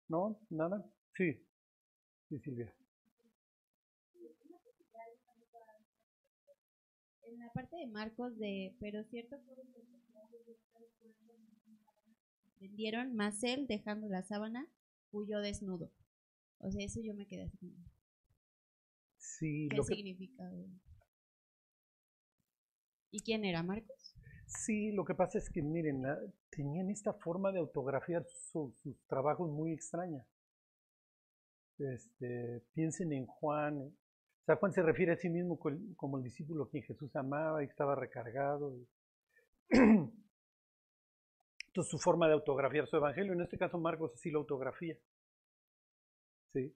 ¿No? ¿Nada? Sí, sí, Silvia. En la parte de Marcos pero cierto prendieron, más él dejando la sábana, huyó desnudo. O sea, eso yo me quedé así. Sí, ¿Qué significa? ¿Y quién era Marcos? Sí, lo que pasa es que, miren, tenían esta forma de autografiar sus trabajos muy extraña. Piensen en Juan. O sea, Juan se refiere a sí mismo como el discípulo a quien Jesús amaba y estaba recargado. Entonces, su forma de autografiar su evangelio, en este caso Marcos así lo autografía. ¿Sí?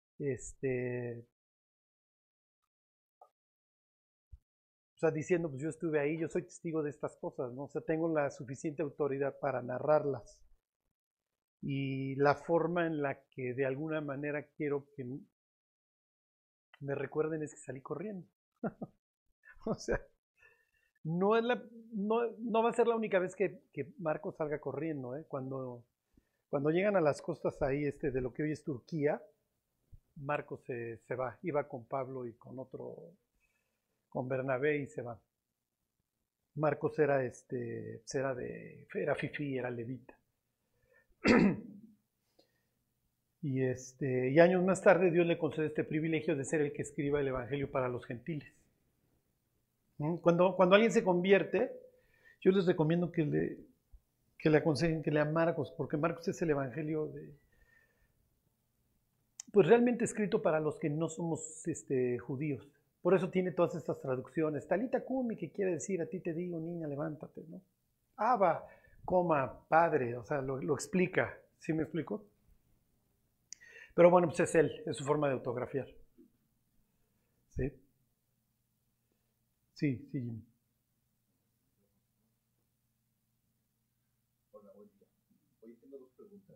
O sea, diciendo, pues yo estuve ahí, yo soy testigo de estas cosas, ¿no? O sea, tengo la suficiente autoridad para narrarlas. Y la forma en la que de alguna manera quiero que me recuerden es que salí corriendo. O sea, no, es no va a ser la única vez que Marcos salga corriendo, ¿eh? Cuando llegan a las costas ahí de lo que hoy es Turquía, Marcos se va, iba con Pablo y con Bernabé y se va. Marcos era fifí, era levita. Y años más tarde Dios le concede este privilegio de ser el que escriba el evangelio para los gentiles. Cuando alguien se convierte, yo les recomiendo que le aconsejen que lea Marcos, porque Marcos es el evangelio pues realmente escrito para los que no somos judíos. Por eso tiene todas estas traducciones. Talita Kumi, que quiere decir a ti te digo, niña, levántate, ¿no? Abba, coma, padre, o sea, lo explica. ¿Sí me explico? Pero bueno, pues es él, es su forma de autografiar. ¿Sí? Sí, sí, Jimmy. Hola, buen día. Hoy tengo dos preguntas.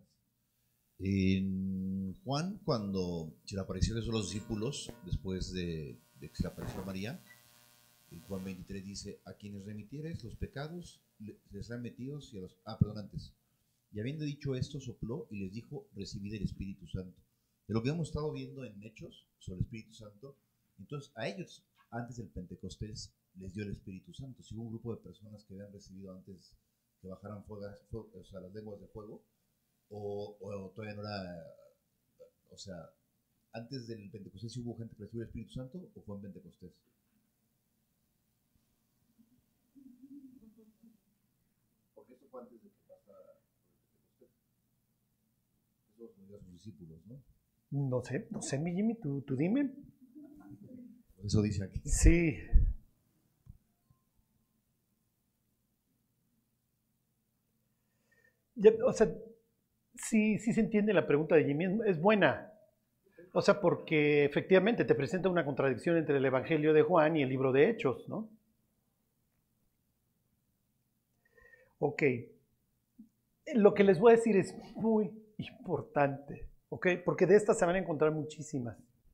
En Juan, cuando se le apareció Jesús a los discípulos, después de que se le apareció a María, en Juan 23 dice, a quienes remitieres los pecados, les serán metidos y a los... Ah, perdón, antes. Y habiendo dicho esto, sopló y les dijo, recibid el Espíritu Santo. De lo que hemos estado viendo en Hechos sobre el Espíritu Santo, entonces a ellos, antes del Pentecostés, les dio el Espíritu Santo. Si hubo un grupo de personas que habían recibido antes que bajaran o sea, las lenguas de fuego, o todavía no era, o sea, antes del Pentecostés sí hubo gente que recibió el Espíritu Santo, o fue en Pentecostés. Porque eso fue antes de que pasara el Pentecostés. Eso lo dio a sus discípulos, ¿no? No sé, mi Jimmy, tú dime. Eso dice aquí. Sí. O sea, sí se entiende la pregunta de Jimmy, es buena. O sea, porque efectivamente te presenta una contradicción entre el Evangelio de Juan y el libro de Hechos, ¿no? Ok. Lo que les voy a decir es muy importante, ¿ok? Porque de estas se van a encontrar muchísimas.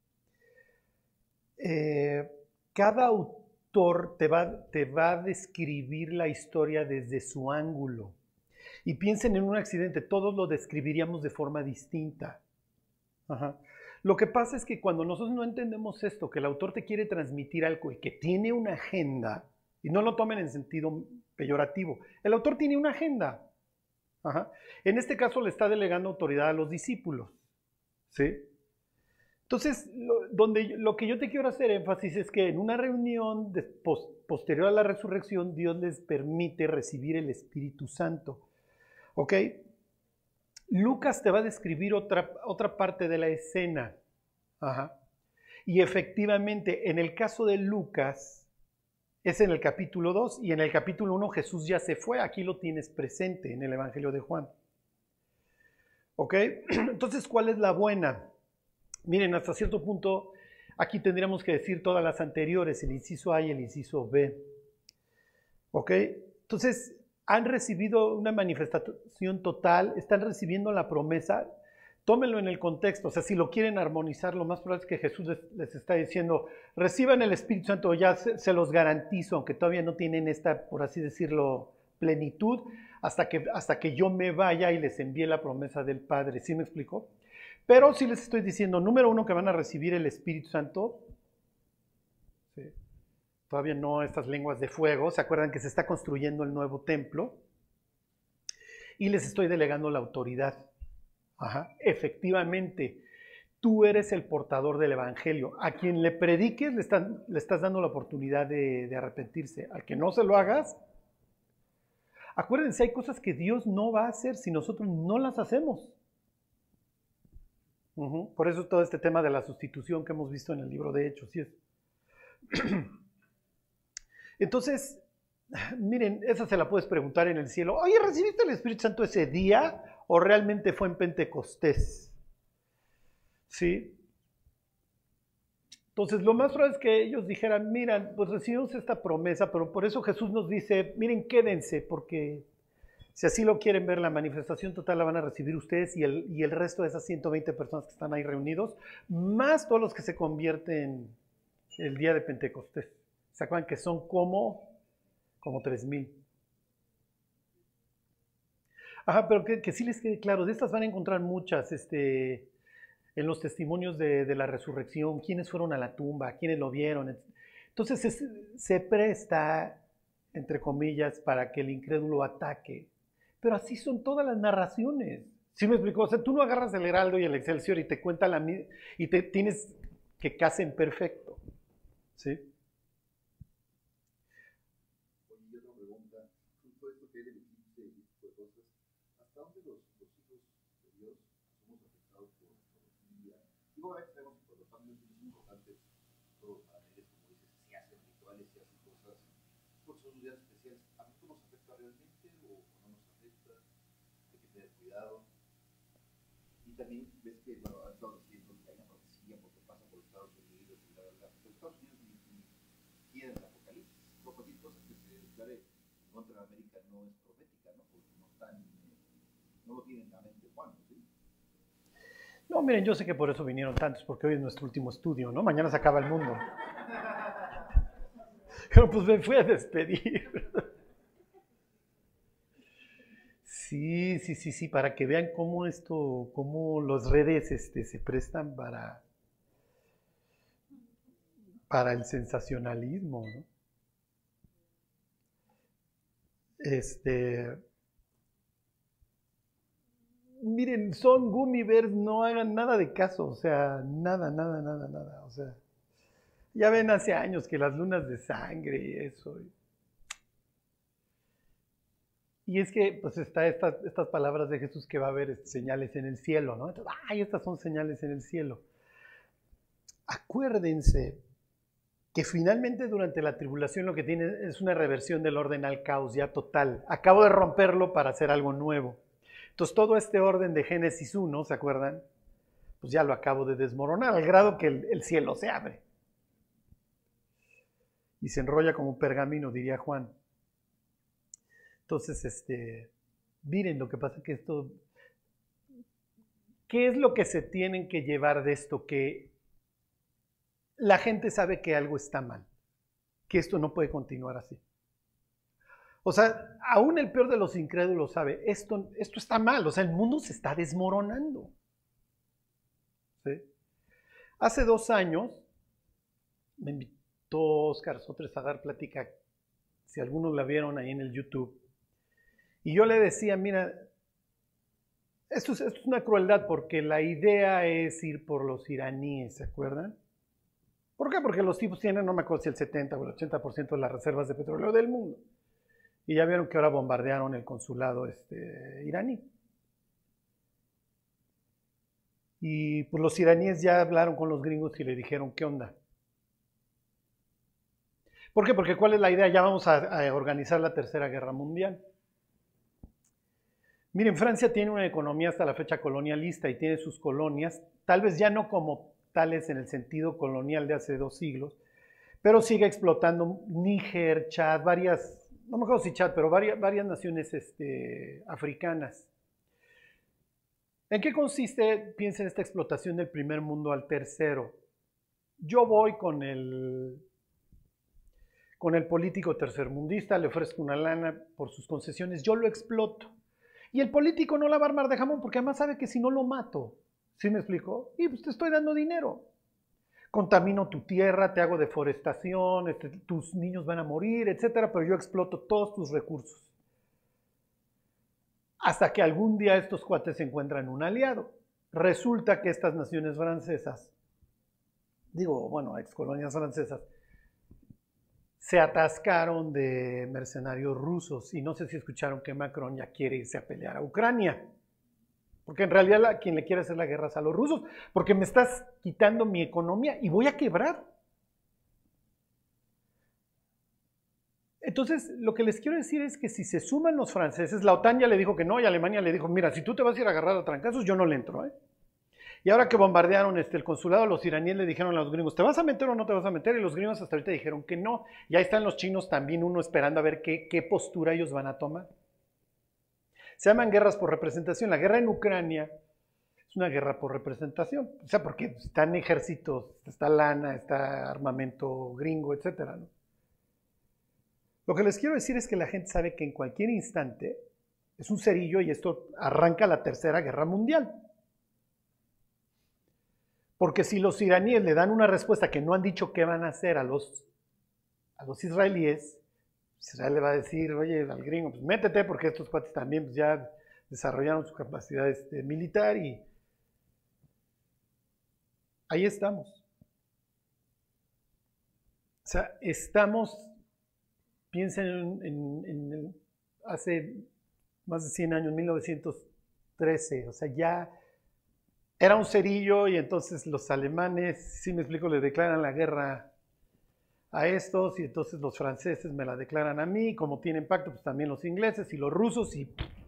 Cada autor te va a describir la historia desde su ángulo. Y piensen en un accidente, todos lo describiríamos de forma distinta. Ajá. Lo que pasa es que cuando nosotros no entendemos esto, que el autor te quiere transmitir algo y que tiene una agenda, y no lo tomen en sentido peyorativo, el autor tiene una agenda. Ajá. En este caso le está delegando autoridad a los discípulos. ¿Sí? Entonces, lo que yo te quiero hacer énfasis es que en una reunión posterior a la resurrección, Dios les permite recibir el Espíritu Santo. ¿Ok? Lucas te va a describir otra parte de la escena. Ajá. Y efectivamente, en el caso de Lucas, es en el capítulo 2 y en el capítulo 1 Jesús ya se fue. Aquí lo tienes presente en el Evangelio de Juan. ¿Ok? Entonces, ¿cuál es la buena? Miren, hasta cierto punto, aquí tendríamos que decir todas las anteriores, el inciso A y el inciso B. ¿Ok? Entonces, han recibido una manifestación total, están recibiendo la promesa. Tómenlo en el contexto, o sea, si lo quieren armonizar, lo más probable es que Jesús les está diciendo, reciban el Espíritu Santo, ya se los garantizo, aunque todavía no tienen esta, por así decirlo, plenitud. hasta que yo me vaya y les envíe la promesa del Padre. ¿Sí me explicó? Pero sí les estoy diciendo, número uno, que van a recibir el Espíritu Santo. Sí. Todavía no estas lenguas de fuego. ¿Se acuerdan que se está construyendo el nuevo templo? Y les estoy delegando la autoridad. Ajá. Efectivamente, tú eres el portador del Evangelio. A quien le prediques le estás dando la oportunidad de arrepentirse. Al que no se lo hagas, acuérdense, hay cosas que Dios no va a hacer si nosotros no las hacemos. Por eso todo este tema de la sustitución que hemos visto en el libro de Hechos. ¿Sí es? Entonces, miren, esa se la puedes preguntar en el cielo. Oye, ¿recibiste el Espíritu Santo ese día o realmente fue en Pentecostés? ¿Sí? Entonces, lo más probable es que ellos dijeran, mira, pues recibimos esta promesa, pero por eso Jesús nos dice, miren, quédense, porque si así lo quieren ver, la manifestación total la van a recibir ustedes y el resto de esas 120 personas que están ahí reunidos, más todos los que se convierten el día de Pentecostés. ¿Se acuerdan que son como 3,000? Ajá, pero que sí les quede claro, de estas van a encontrar muchas, en los testimonios de la resurrección, quiénes fueron a la tumba, quiénes lo vieron. Entonces se presta, entre comillas, para que el incrédulo ataque. Pero así son todas las narraciones. ¿Sí me explico? O sea, tú no agarras el Heraldo y el Excelsior y te cuenta y te tienes que casen perfecto. ¿Sí? Oye, y otra pregunta. Justo esto que hay del eclipse y este tipo de cosas, ¿hasta dónde los hijos de Dios somos afectados por profecía? Digo, a veces sabemos que por los cambios es importante, todos para ellos, como dices, si hacen rituales, si hacen cosas, porque son días especiales. ¿A nosotros nos afecta realmente o no nos afecta? Hay que tener cuidado. Y también ves que, bueno, han estado diciendo que hay una profecía porque pasa por Estados Unidos y bla, bla, bla. Pero Estados Unidos ni quieren el apocalipsis. Por cualquier cosa que se declare en contra de América no es profética, ¿no? Porque no lo tienen en la mente Juan, ¿sí? No, miren, yo sé que por eso vinieron tantos, porque hoy es nuestro último estudio, ¿no? Mañana se acaba el mundo. Pero pues me fui a despedir. Sí, para que vean cómo las redes se prestan para el sensacionalismo, ¿no? Miren, son gummy bears, no hagan nada de caso, o sea, nada, o sea, ya ven hace años que las lunas de sangre y eso. Y es que, pues, está estas palabras de Jesús que va a haber señales en el cielo, ¿no? Entonces, estas son señales en el cielo. Acuérdense que finalmente durante la tribulación lo que tiene es una reversión del orden al caos ya total. Acabo de romperlo para hacer algo nuevo. Entonces, todo este orden de Génesis 1, ¿se acuerdan? Pues ya lo acabo de desmoronar, al grado que el cielo se abre. Y se enrolla como un pergamino, diría Juan. Entonces, miren, lo que pasa es que esto, ¿qué es lo que se tienen que llevar de esto? Que la gente sabe que algo está mal, que esto no puede continuar así. O sea, aún el peor de los incrédulos sabe, esto está mal, o sea, el mundo se está desmoronando. ¿Sí? Hace 2 años me invitó Oscar Sotres a dar plática, si algunos la vieron ahí en el YouTube, y yo le decía, mira, esto es una crueldad porque la idea es ir por los iraníes, ¿se acuerdan? ¿Por qué? Porque los tipos tienen, no me acuerdo si el 70 o el 80% de las reservas de petróleo del mundo. Y ya vieron que ahora bombardearon el consulado iraní. Y pues los iraníes ya hablaron con los gringos y le dijeron, ¿qué onda? ¿Por qué? Porque ¿cuál es la idea? Ya vamos a organizar la Tercera Guerra Mundial. Miren, Francia tiene una economía hasta la fecha colonialista y tiene sus colonias, tal vez ya no como tales en el sentido colonial de hace 2 siglos, pero sigue explotando Níger, Chad, no me acuerdo si Chad, pero varias naciones africanas. ¿En qué consiste, piensen, esta explotación del primer mundo al tercero? Yo voy con con el político tercermundista, le ofrezco una lana por sus concesiones, yo lo exploto. Y el político no la va a armar de jamón porque además sabe que si no lo mato, ¿sí me explico? Y pues te estoy dando dinero. Contamino tu tierra, te hago deforestación, tus niños van a morir, etcétera, pero yo exploto todos tus recursos. Hasta que algún día estos cuates se encuentran un aliado. Resulta que estas naciones francesas, ex colonias francesas, se atascaron de mercenarios rusos y no sé si escucharon que Macron ya quiere irse a pelear a Ucrania. Porque en realidad quien le quiere hacer la guerra es a los rusos, porque me estás quitando mi economía y voy a quebrar. Entonces, lo que les quiero decir es que si se suman los franceses, la OTAN ya le dijo que no y Alemania le dijo, mira, si tú te vas a ir a agarrar a trancazos, yo no le entro, ¿eh? Y ahora que bombardearon el consulado, los iraníes le dijeron a los gringos, ¿te vas a meter o no te vas a meter? Y los gringos hasta ahorita dijeron que no. Y ahí están los chinos también, uno esperando a ver qué postura ellos van a tomar. Se llaman guerras por representación. La guerra en Ucrania es una guerra por representación. O sea, porque están ejércitos, está lana, está armamento gringo, etcétera, ¿no? Lo que les quiero decir es que la gente sabe que en cualquier instante es un cerillo y esto arranca la Tercera Guerra Mundial. Porque si los iraníes le dan una respuesta que no han dicho qué van a hacer a los israelíes, Israel le va a decir, oye, al gringo, pues métete, porque estos cuates también pues, ya desarrollaron su capacidad militar y ahí estamos. O sea, piensen hace más de 100 años, 1913, o sea, ya era un cerillo y entonces los alemanes, si me explico, le declaran la guerra a estos y entonces los franceses me la declaran a mí, como tienen pacto, pues también los ingleses y los rusos y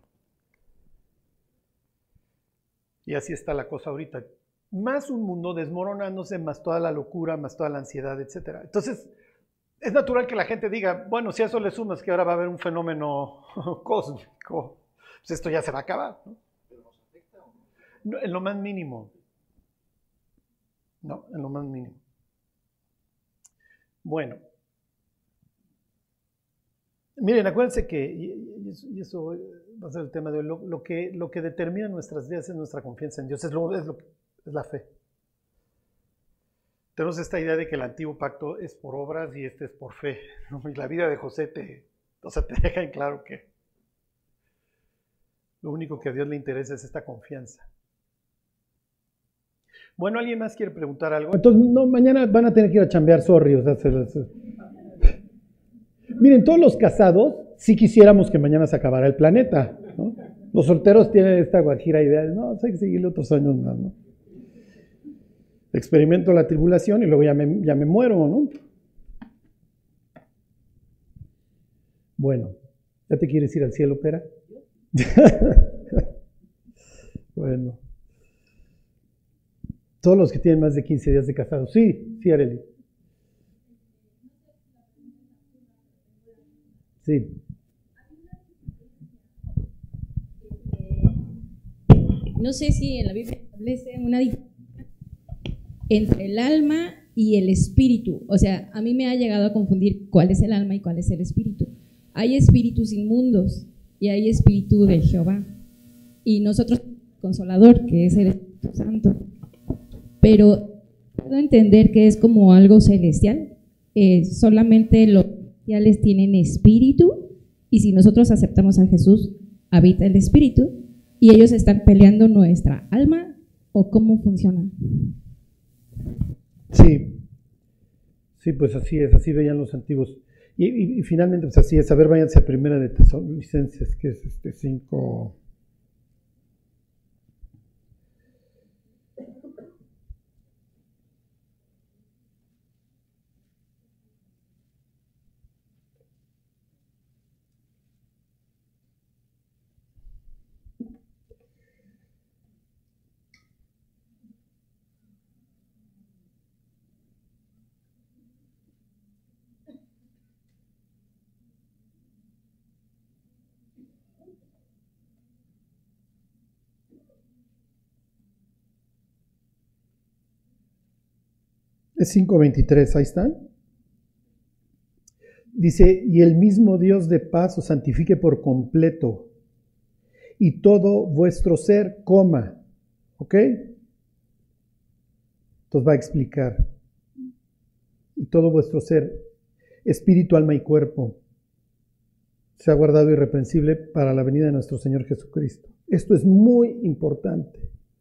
así está la cosa ahorita. Más un mundo desmoronándose, más toda la locura, más toda la ansiedad, etcétera. Entonces, es natural que la gente diga, bueno, si a eso le sumas que ahora va a haber un fenómeno cósmico, pues esto ya se va a acabar, ¿no? ¿Pero nos afecta o no? No, en lo más mínimo. No, en lo más mínimo. Bueno. Miren, acuérdense que, y eso va a ser el tema de hoy, lo que determina nuestras vidas es nuestra confianza en Dios, es la fe. Tenemos esta idea de que el antiguo pacto es por obras y este es por fe, ¿no? Y la vida de José te deja en claro que lo único que a Dios le interesa es esta confianza. Bueno, ¿alguien más quiere preguntar algo? Entonces, no, mañana van a tener que ir a chambear, sorry. O sea, Miren, todos los casados sí quisiéramos que mañana se acabara el planeta, ¿no? Los solteros tienen esta guajira idea de, no, hay que seguirle otros años más, ¿no? Experimento la tribulación y luego ya me muero, ¿no? Bueno, ¿ya te quieres ir al cielo, Pera? Bueno. Todos los que tienen más de 15 días de casados. Sí, Arely. Sí. No sé si en la Biblia establece una diferencia entre el alma y el espíritu. O sea, a mí me ha llegado a confundir cuál es el alma y cuál es el espíritu. Hay espíritus inmundos y hay espíritu de Jehová. Y nosotros, Consolador, que es el Espíritu Santo. Pero puedo entender que es como algo celestial. Solamente los celestiales tienen espíritu y si nosotros aceptamos a Jesús, habita el espíritu y ellos están peleando nuestra alma, ¿o cómo funciona? Sí, pues así es, así veían los antiguos. Y finalmente, pues así es. A ver, váyanse a Primera de Tesalonicenses, que es 5. Es 5:23, ahí están. Dice, y el mismo Dios de paz os santifique por completo, y todo vuestro ser, coma, ¿ok? Entonces va a explicar, y todo vuestro ser, espíritu, alma y cuerpo, sea guardado irreprensible para la venida de nuestro Señor Jesucristo. Esto es muy importante.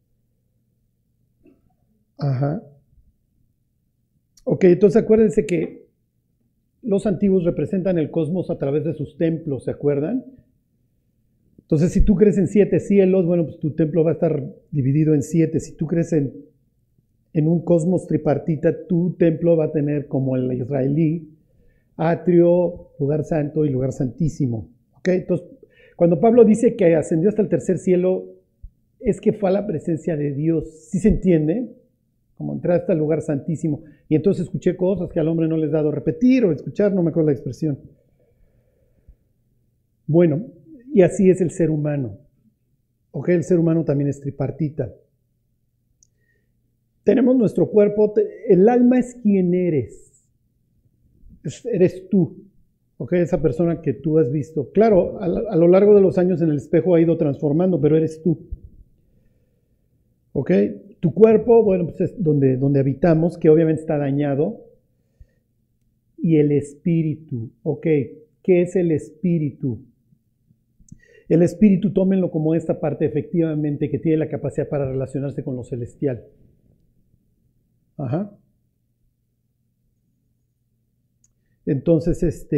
Ajá. Ok, entonces acuérdense que los antiguos representan el cosmos a través de sus templos, ¿se acuerdan? Entonces, si tú crees en 7 cielos, bueno, pues tu templo va a estar dividido en 7. Si tú crees en un cosmos tripartita, tu templo va a tener, como el israelí, atrio, lugar santo y lugar santísimo. ¿Ok? Entonces, cuando Pablo dice que ascendió hasta el tercer cielo, es que fue a la presencia de Dios. ¿Sí se entiende? Como entrar hasta el lugar santísimo. Y entonces escuché cosas que al hombre no les ha dado repetir o escuchar, no me acuerdo la expresión. Bueno, y así es el ser humano. ¿Ok? El ser humano también es tripartita. Tenemos nuestro cuerpo, el alma es quien eres. Eres tú. ¿Ok? Esa persona que tú has visto. Claro, a lo largo de los años en el espejo ha ido transformando, pero eres tú. ¿Ok? Tu cuerpo, bueno, pues es donde habitamos, que obviamente está dañado. Y el espíritu. ¿Ok? ¿Qué es el espíritu? El espíritu, tómenlo como esta parte efectivamente que tiene la capacidad para relacionarse con lo celestial. Ajá. Entonces,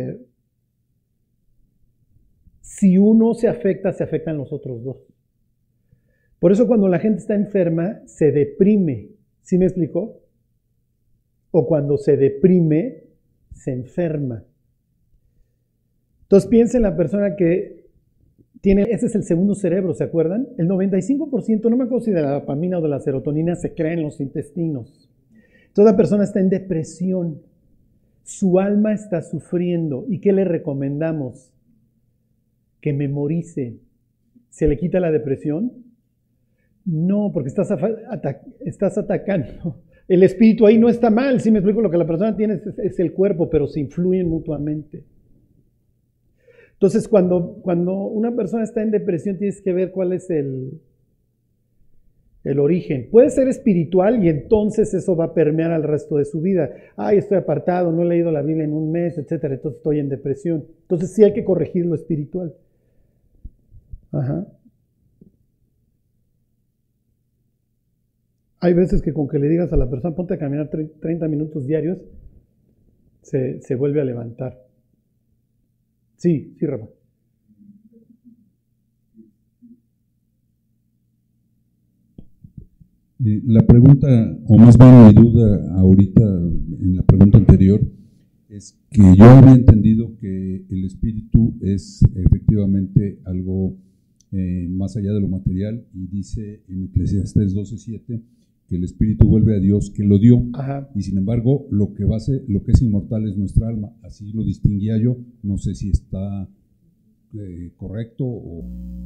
si uno se afectan los otros dos. Por eso cuando la gente está enferma, se deprime. ¿Sí me explicó? O cuando se deprime, se enferma. Entonces piensa en la persona que tiene, ese es el segundo cerebro, ¿se acuerdan? El 95%, no me acuerdo si de la dopamina o de la serotonina, se crea en los intestinos. Entonces la persona está en depresión. Su alma está sufriendo. ¿Y qué le recomendamos? Que memorice. ¿Se le quita la depresión? No, porque estás atacando. El espíritu ahí no está mal. Si me explico, lo que la persona tiene es el cuerpo, pero se influyen mutuamente. Entonces, cuando una persona está en depresión, tienes que ver cuál es el origen. Puede ser espiritual y entonces eso va a permear al resto de su vida. Ay, estoy apartado, no he leído la Biblia en un mes, etcétera, entonces estoy en depresión. Entonces sí hay que corregir lo espiritual. Ajá. Hay veces que con que le digas a la persona, ponte a caminar 30 minutos diarios, se vuelve a levantar. Sí, Rafa. La pregunta, o más bien mi duda ahorita, en la pregunta anterior, es que yo había entendido que el espíritu es efectivamente algo más allá de lo material, y dice en Eclesiastés 12:7 que el espíritu vuelve a Dios que lo dio. Ajá. Y sin embargo lo que es inmortal es nuestra alma. Así lo distinguía yo, no sé si está correcto o...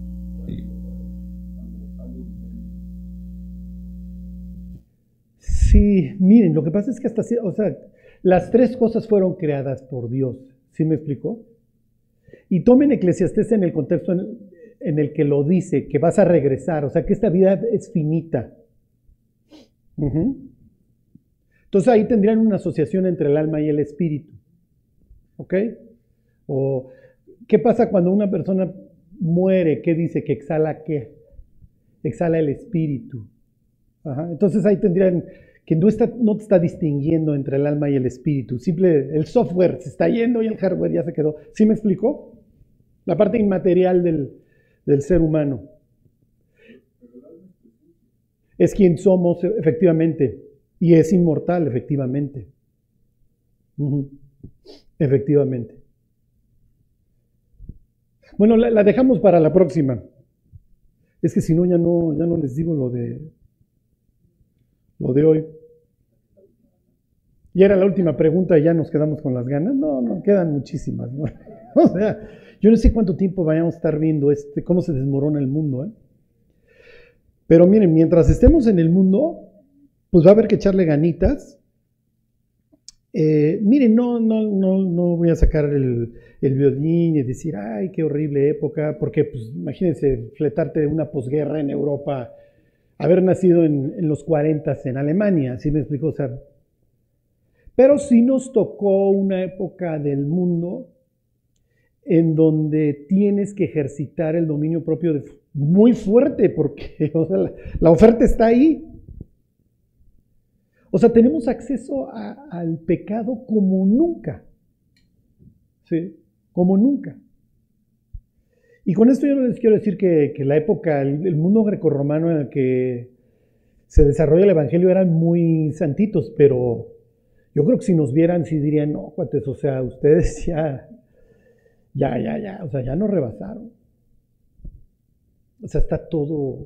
Sí, miren, lo que pasa es que las tres cosas fueron creadas por Dios. ¿Sí me explicó? Y tomen Eclesiastés en el contexto en el que lo dice, que vas a regresar, o sea, que esta vida es finita. Entonces ahí tendrían una asociación entre el alma y el espíritu. ¿Ok? O, ¿qué pasa cuando una persona muere? ¿Qué dice? ¿Que exhala qué? Exhala el espíritu. Ajá. Entonces ahí tendrían que no te está distinguiendo entre el alma y el espíritu. El software se está yendo y el hardware ya se quedó. ¿Sí me explicó? La parte inmaterial del ser humano. Es quien somos, efectivamente. Y es inmortal, efectivamente. Efectivamente. Bueno, la dejamos para la próxima. Es que si no, ya no les digo lo de hoy. Y era la última pregunta y ya nos quedamos con las ganas. No, quedan muchísimas, ¿no? O sea, yo no sé cuánto tiempo vayamos a estar viendo cómo se desmorona el mundo, ¿eh? Pero miren, mientras estemos en el mundo, pues va a haber que echarle ganitas Miren, no voy a sacar el violín y decir, ay, qué horrible época, porque pues, imagínense fletarte de una posguerra en Europa, haber nacido en los 40 en Alemania, ¿sí me explico? O sea, pero sí nos tocó una época del mundo en donde tienes que ejercitar el dominio propio muy fuerte, porque o sea, la oferta está ahí. O sea, tenemos acceso al pecado como nunca. ¿Sí? Como nunca. Y con esto yo no les quiero decir que la época, el mundo grecorromano en el que se desarrolla el evangelio eran muy santitos, pero yo creo que si nos vieran, sí dirían, no, cuates, o sea, ustedes ya, o sea, ya nos rebasaron. O sea, está todo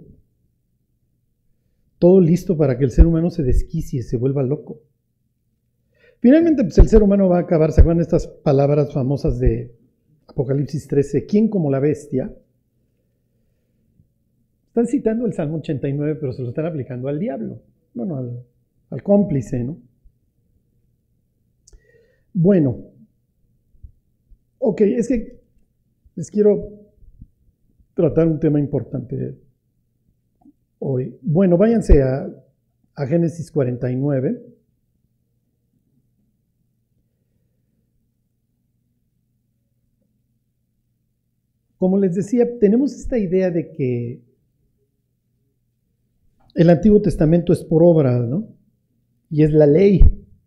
listo para que el ser humano se desquicie, se vuelva loco. Finalmente, pues el ser humano va a acabar, ¿se acuerdan estas palabras famosas de Apocalipsis 13? ¿Quién como la bestia? Están citando el Salmo 89, pero se lo están aplicando al diablo, bueno, al cómplice, ¿no? Bueno, ok, es que les quiero tratar un tema importante hoy. Bueno, váyanse a Génesis 49. Como les decía, tenemos esta idea de que el Antiguo Testamento es por obra, ¿no? Y es la ley.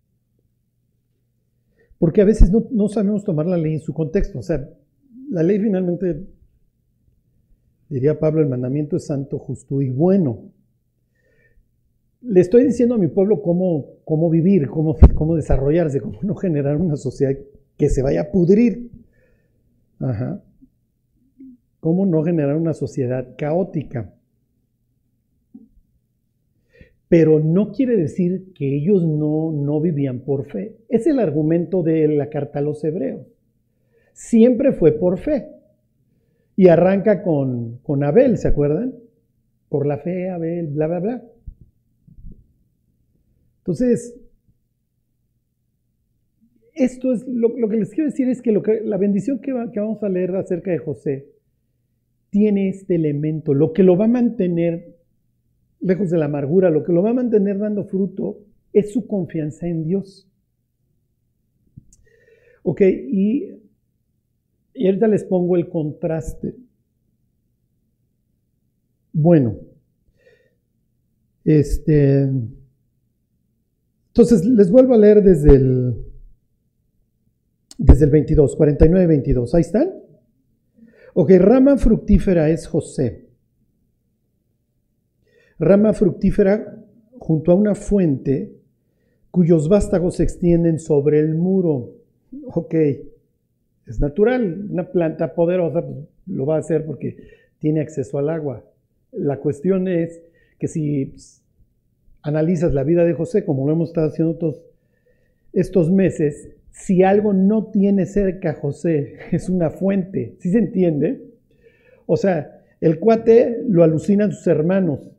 Porque a veces no sabemos tomar la ley en su contexto. O sea, la ley finalmente, diría Pablo, el mandamiento es santo, justo y bueno. Le estoy diciendo a mi pueblo cómo vivir, cómo desarrollarse, cómo no generar una sociedad que se vaya a pudrir. Ajá. Cómo no generar una sociedad caótica. Pero no quiere decir que ellos no vivían por fe. Es el argumento de la carta a los hebreos. Siempre fue por fe. Y arranca con Abel, ¿se acuerdan? Por la fe, Abel, bla, bla, bla. Entonces, esto es lo que les quiero decir es que la bendición que vamos a leer acerca de José tiene este elemento. Lo que lo va a mantener lejos de la amargura, lo que lo va a mantener dando fruto es su confianza en Dios. Ok, y ahorita les pongo el contraste. Bueno, entonces les vuelvo a leer desde el 22, 49, 22. ¿Ahí están? Ok, rama fructífera es José. Rama fructífera junto a una fuente cuyos vástagos se extienden sobre el muro. Ok, es natural, una planta poderosa pues, lo va a hacer porque tiene acceso al agua. La cuestión es que si analizas la vida de José, como lo hemos estado haciendo todos estos meses, si algo no tiene cerca a José, es una fuente, ¿sí se entiende? O sea, el cuate lo alucinan sus hermanos.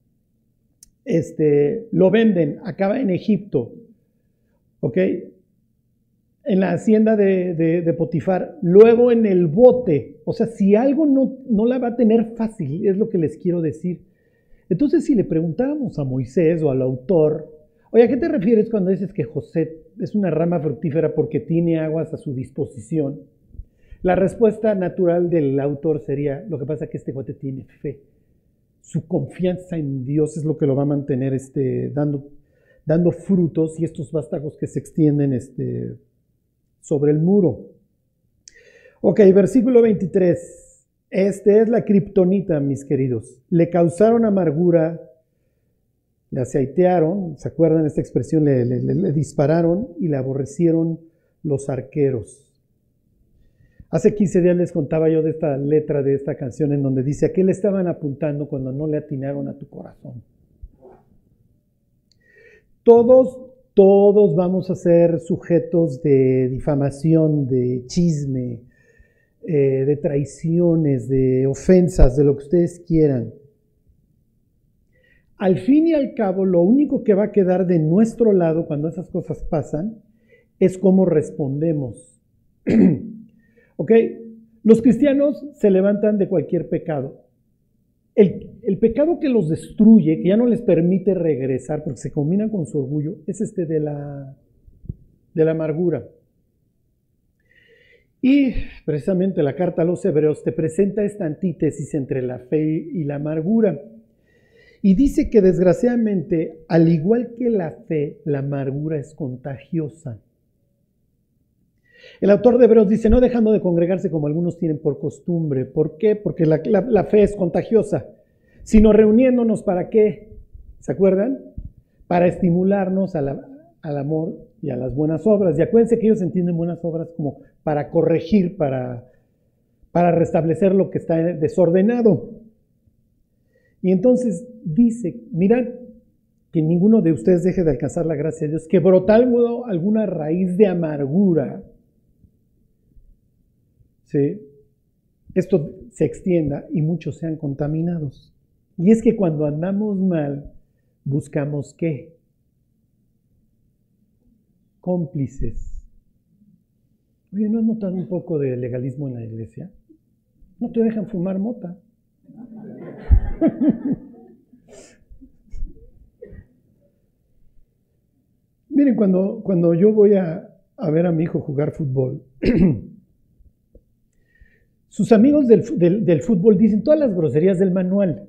Lo venden, acaba en Egipto, ¿ok? En la hacienda de Potifar, luego en el bote. O sea, si algo no la va a tener fácil, es lo que les quiero decir. Entonces, si le preguntáramos a Moisés o al autor, oye, ¿a qué te refieres cuando dices que José es una rama fructífera porque tiene aguas a su disposición? La respuesta natural del autor sería, lo que pasa es que este cuate tiene fe. Su confianza en Dios es lo que lo va a mantener dando frutos y estos vástagos que se extienden sobre el muro. Ok, versículo 23. Es la kriptonita, mis queridos. Le causaron amargura, le aceitearon, ¿se acuerdan esta expresión? Le dispararon y le aborrecieron los arqueros. Hace 15 días les contaba yo de esta letra de esta canción en donde dice, ¿a qué le estaban apuntando cuando no le atinaron a tu corazón? Todos vamos a ser sujetos de difamación, de chisme, de traiciones, de ofensas, de lo que ustedes quieran. Al fin y al cabo, lo único que va a quedar de nuestro lado cuando esas cosas pasan es cómo respondemos. ¿Ok? Los cristianos se levantan de cualquier pecado. El pecado que los destruye, que ya no les permite regresar porque se combinan con su orgullo, es de la amargura. Y precisamente la carta a los Hebreos te presenta esta antítesis entre la fe y la amargura. Y dice que desgraciadamente, al igual que la fe, la amargura es contagiosa. El autor de Hebreos dice, no dejando de congregarse como algunos tienen por costumbre. ¿Por qué? Porque la fe es contagiosa. Sino reuniéndonos, ¿para qué? ¿Se acuerdan? Para estimularnos al amor y a las buenas obras. Y acuérdense que ellos entienden buenas obras como para corregir, para restablecer lo que está desordenado. Y entonces dice, mirad, que ninguno de ustedes deje de alcanzar la gracia de Dios, que brotar alguna raíz de amargura, ¿sí? Esto se extienda y muchos sean contaminados. Y es que cuando andamos mal, buscamos ¿qué? Cómplices. Oye, ¿no has notado un poco de legalismo en la iglesia? No te dejan fumar mota. Miren, cuando yo voy a ver a mi hijo jugar fútbol, sus amigos del fútbol dicen todas las groserías del manual,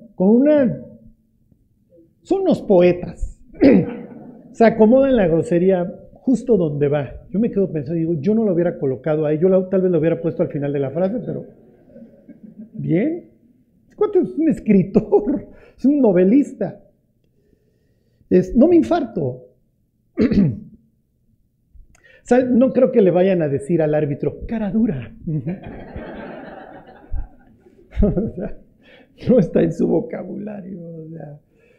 son unos poetas. Se acomodan la grosería justo donde va. Yo me quedo pensando, digo, yo no lo hubiera colocado ahí, tal vez lo hubiera puesto al final de la frase, pero bien. ¿Cuánto es un escritor? Es un novelista. No me infarto. O sea, no creo que le vayan a decir al árbitro, cara dura. O sea, no está en su vocabulario. O sea.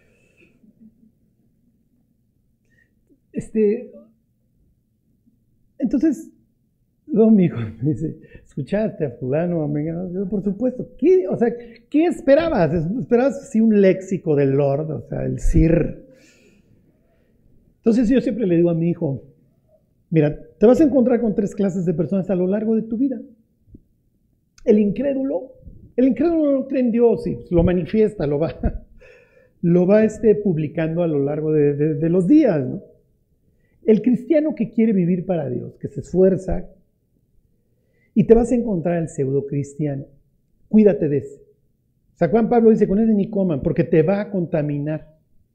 Entonces, luego mi hijo me dice, ¿escuchaste a fulano, amiga? Yo, por supuesto. ¿Qué esperabas? ¿Esperabas así un léxico del Lord? O sea, el Sir. Entonces yo siempre le digo a mi hijo, mira, te vas a encontrar con 3 clases de personas a lo largo de tu vida. El incrédulo no cree en Dios y lo manifiesta, lo va publicando a lo largo de los días, ¿no? El cristiano que quiere vivir para Dios, que se esfuerza, y te vas a encontrar el pseudo cristiano. Cuídate de ese. San Juan Pablo dice, con ese ni coman, porque te va a contaminar.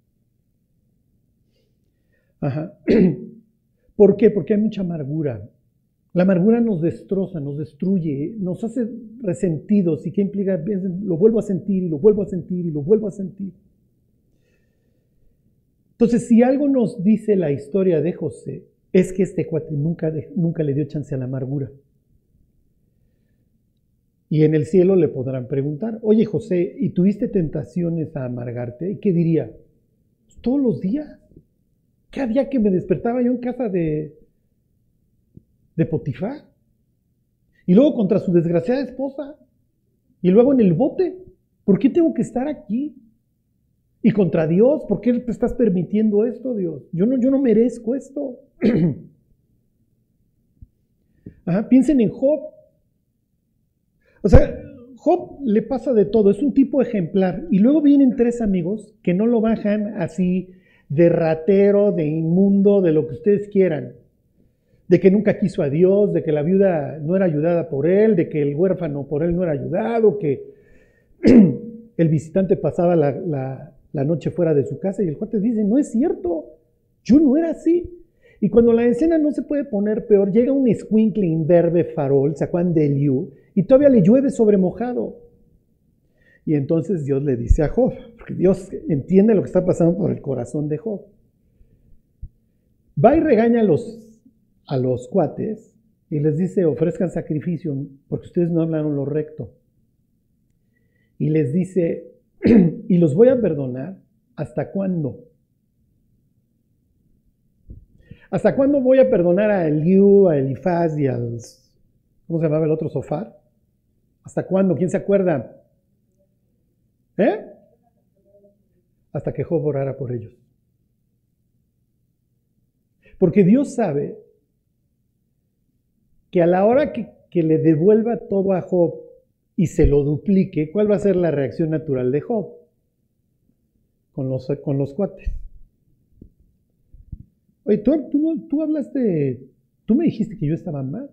Ajá. ¿Por qué? Porque hay mucha amargura. La amargura nos destroza, nos destruye, nos hace resentidos. ¿Y qué implica? Lo vuelvo a sentir, y lo vuelvo a sentir, y lo vuelvo a sentir. Entonces, si algo nos dice la historia de José, es que este cuate nunca le dio chance a la amargura. Y en el cielo le podrán preguntar, oye José, ¿y tuviste tentaciones a amargarte? ¿Y qué diría? Pues, todos los días. Cada día que me despertaba yo en casa de Potifar. Y luego contra su desgraciada esposa. Y luego en el bote. ¿Por qué tengo que estar aquí? Y contra Dios, ¿por qué te estás permitiendo esto, Dios? Yo no merezco esto. Ajá, piensen en Job. O sea, Job le pasa de todo, es un tipo ejemplar. Y luego vienen 3 amigos que no lo bajan así de ratero, de inmundo, de lo que ustedes quieran. De que nunca quiso a Dios, de que la viuda no era ayudada por él, de que el huérfano por él no era ayudado, que el visitante pasaba la noche fuera de su casa, y el cuate dice, no es cierto, yo no era así. Y cuando la escena no se puede poner peor, llega un escuincle imberbe farol, ¿se acuerdan de Eliú? Y todavía le llueve sobre mojado. Y entonces Dios le dice a Job, porque Dios entiende lo que está pasando por el corazón de Job. Va y regaña a los cuates y les dice, ofrezcan sacrificio porque ustedes no hablaron lo recto. Y les dice, y los voy a perdonar, ¿hasta cuándo? ¿Hasta cuándo voy a perdonar a Eliú, a Elifaz y al... ¿Cómo se llamaba el otro? Sofar. ¿Hasta cuándo? ¿Quién se acuerda? Hasta que Job orara por ellos. Porque Dios sabe que a la hora que le devuelva todo a Job y se lo duplique, ¿cuál va a ser la reacción natural de Job? Con los cuates. Oye, tú hablaste, tú me dijiste que yo estaba mal.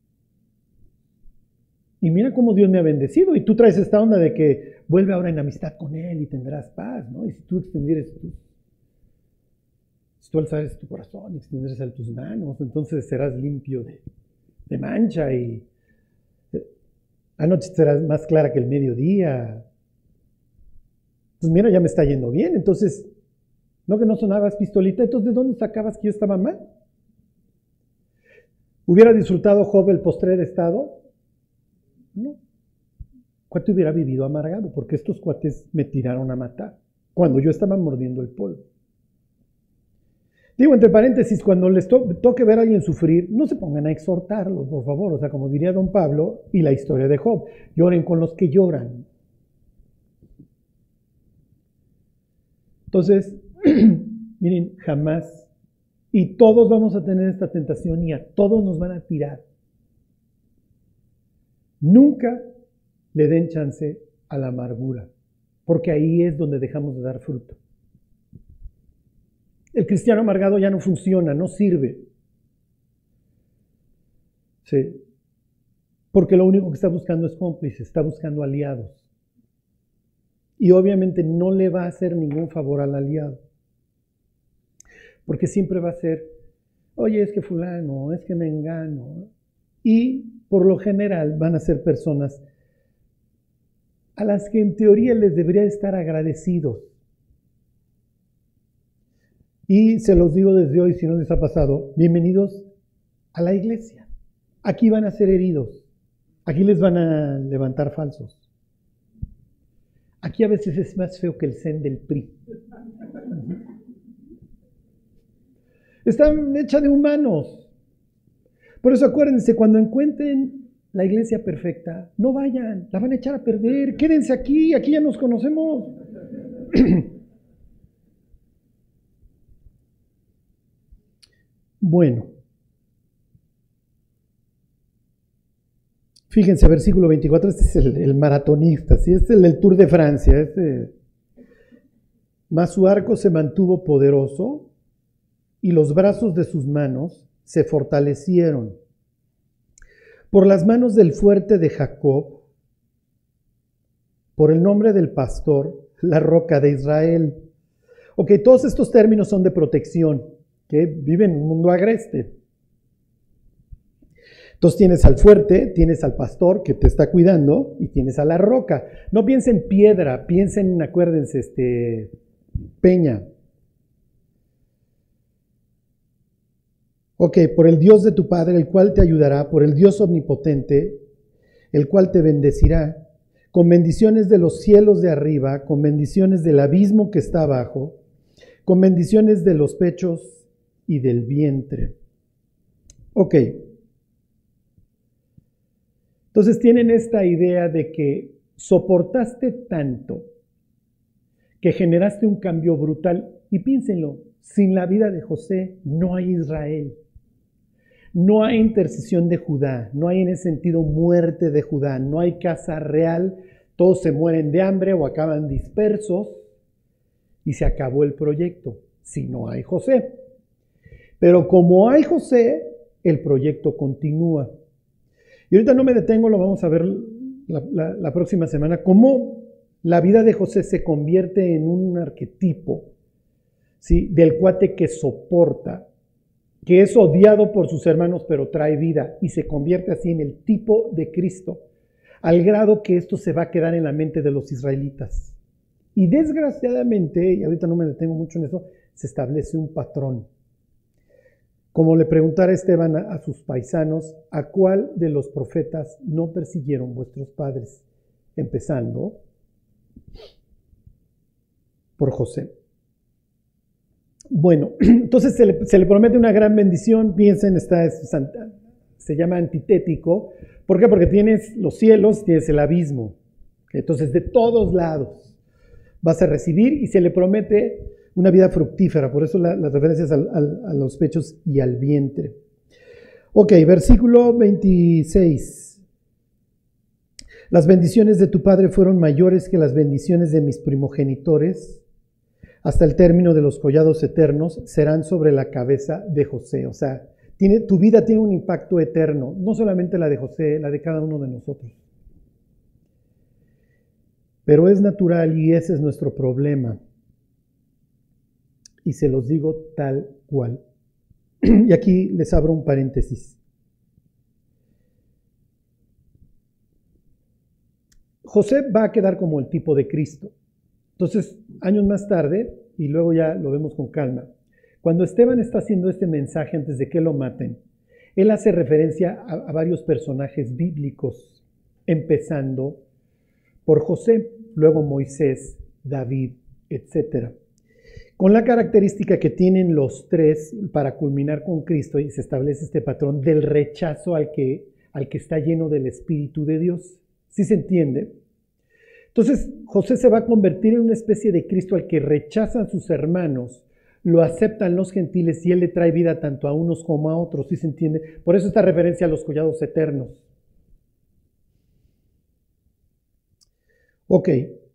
Y mira cómo Dios me ha bendecido. Y tú traes esta onda de que vuelve ahora en amistad con Él y tendrás paz, ¿no? Y si tú extendieres si tú alzares tu corazón y extendieres tus manos, entonces serás limpio de mancha y la noche será más clara que el mediodía. Pues mira, ya me está yendo bien. Entonces, ¿no que no sonabas pistolita? Entonces, ¿de dónde sacabas que yo estaba mal? ¿Hubiera disfrutado Job el postrer estado? No. Cuate hubiera vivido amargado, porque estos cuates me tiraron a matar, cuando yo estaba mordiendo el polvo. Digo, entre paréntesis, cuando les toque ver a alguien sufrir, no se pongan a exhortarlo, por favor. O sea, como diría don Pablo y la historia de Job, lloren con los que lloran. Entonces, miren, jamás, y todos vamos a tener esta tentación y a todos nos van a tirar. Nunca le den chance a la amargura, porque ahí es donde dejamos de dar fruto. El cristiano amargado ya no funciona, no sirve. Sí. Porque lo único que está buscando es cómplices, está buscando aliados. Y obviamente no le va a hacer ningún favor al aliado. Porque siempre va a ser, oye, es que fulano, es que mengano. Y por lo general van a ser personas a las que en teoría les debería estar agradecidos. Y se los digo desde hoy, si no les ha pasado, bienvenidos a la iglesia. Aquí van a ser heridos. Aquí les van a levantar falsos. Aquí a veces es más feo que el zen del PRI. Está hecha de humanos. Por eso acuérdense, cuando encuentren la iglesia perfecta, no vayan, la van a echar a perder. Quédense aquí ya nos conocemos. Bueno, fíjense, versículo 24, este es el maratonista, ¿sí? Este es el Tour de Francia. Mas su arco se mantuvo poderoso y los brazos de sus manos se fortalecieron. Por las manos del fuerte de Jacob, por el nombre del pastor, la roca de Israel. Ok, todos estos términos son de protección, que vive en un mundo agreste. Entonces tienes al fuerte, tienes al pastor que te está cuidando y tienes a la roca. No piensen en piedra, piensen, acuérdense, peña. Ok, por el Dios de tu Padre, el cual te ayudará, por el Dios omnipotente, el cual te bendecirá, con bendiciones de los cielos de arriba, con bendiciones del abismo que está abajo, con bendiciones de los pechos y del vientre. Ok. Entonces tienen esta idea de que soportaste tanto, que generaste un cambio brutal. Y piénsenlo, sin la vida de José no hay Israel. No hay intercesión de Judá, no hay en ese sentido muerte de Judá, no hay casa real, todos se mueren de hambre o acaban dispersos y se acabó el proyecto, si no hay José. Pero como hay José, el proyecto continúa. Y ahorita no me detengo, lo vamos a ver la próxima semana, cómo la vida de José se convierte en un arquetipo, ¿sí? Del cuate que soporta, que es odiado por sus hermanos, pero trae vida y se convierte así en el tipo de Cristo, al grado que esto se va a quedar en la mente de los israelitas. Y desgraciadamente, y ahorita no me detengo mucho en eso, se establece un patrón. Como le preguntara Esteban a sus paisanos, ¿a cuál de los profetas no persiguieron vuestros padres? Empezando por José. Bueno, entonces se le promete una gran bendición. Piensen, se llama antitético. ¿Por qué? Porque tienes los cielos, tienes el abismo. Entonces, de todos lados vas a recibir y se le promete una vida fructífera. Por eso las referencias a los pechos y al vientre. Ok, versículo 26. Las bendiciones de tu padre fueron mayores que las bendiciones de mis primogenitores. Hasta el término de los collados eternos serán sobre la cabeza de José. O sea, tu vida tiene un impacto eterno, no solamente la de José, la de cada uno de nosotros. Pero es natural y ese es nuestro problema. Y se los digo tal cual. Y aquí les abro un paréntesis. José va a quedar como el tipo de Cristo. Entonces, años más tarde, y luego ya lo vemos con calma, cuando Esteban está haciendo este mensaje antes de que lo maten, él hace referencia a varios personajes bíblicos, empezando por José, luego Moisés, David, etc. Con la característica que tienen los tres para culminar con Cristo, y se establece este patrón del rechazo al que está lleno del Espíritu de Dios. ¿Sí se entiende? Entonces, José se va a convertir en una especie de Cristo al que rechazan sus hermanos, lo aceptan los gentiles y él le trae vida tanto a unos como a otros. ¿Sí se entiende? Por eso esta referencia a los collados eternos. Ok.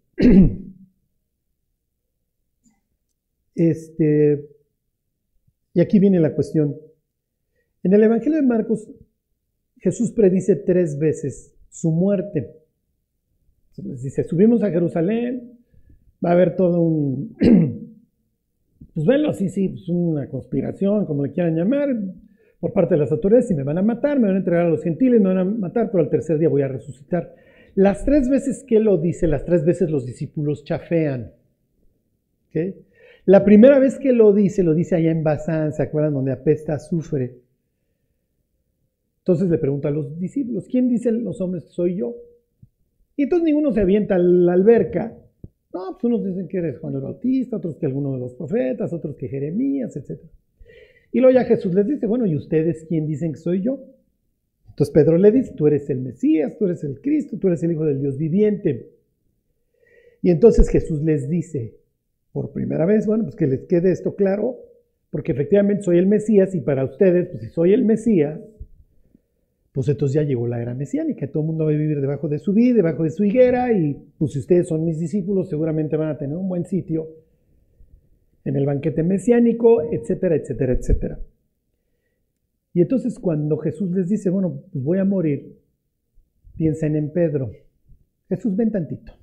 Y aquí viene la cuestión. En el Evangelio de Marcos, Jesús predice 3 veces su muerte. Entonces dice, subimos a Jerusalén, va a haber todo un, pues venlo así, sí, pues una conspiración, como le quieran llamar, por parte de las autoridades, y me van a matar, me van a entregar a los gentiles, me van a matar, pero al tercer día voy a resucitar. Las 3 veces que lo dice, las 3 veces los discípulos chafean. ¿Okay? La primera vez que lo dice allá en Basán, ¿se acuerdan? Donde apesta azufre. Entonces le pregunta a los discípulos, ¿quién dicen los hombres que soy yo? Y entonces ninguno se avienta a la alberca. No, pues unos dicen que eres Juan el Bautista, otros que alguno de los profetas, otros que Jeremías, etc. Y luego ya Jesús les dice, bueno, ¿y ustedes quién dicen que soy yo? Entonces Pedro le dice, tú eres el Mesías, tú eres el Cristo, tú eres el Hijo del Dios viviente. Y entonces Jesús les dice, por primera vez, bueno, pues que les quede esto claro, porque efectivamente soy el Mesías y para ustedes, pues si soy el Mesías, pues entonces ya llegó la era mesiánica, todo el mundo va a vivir debajo de su vid, debajo de su higuera, y pues si ustedes son mis discípulos, seguramente van a tener un buen sitio en el banquete mesiánico, etcétera, etcétera, etcétera. Y entonces cuando Jesús les dice, bueno, pues voy a morir, piensen en Pedro. Jesús, ven tantito.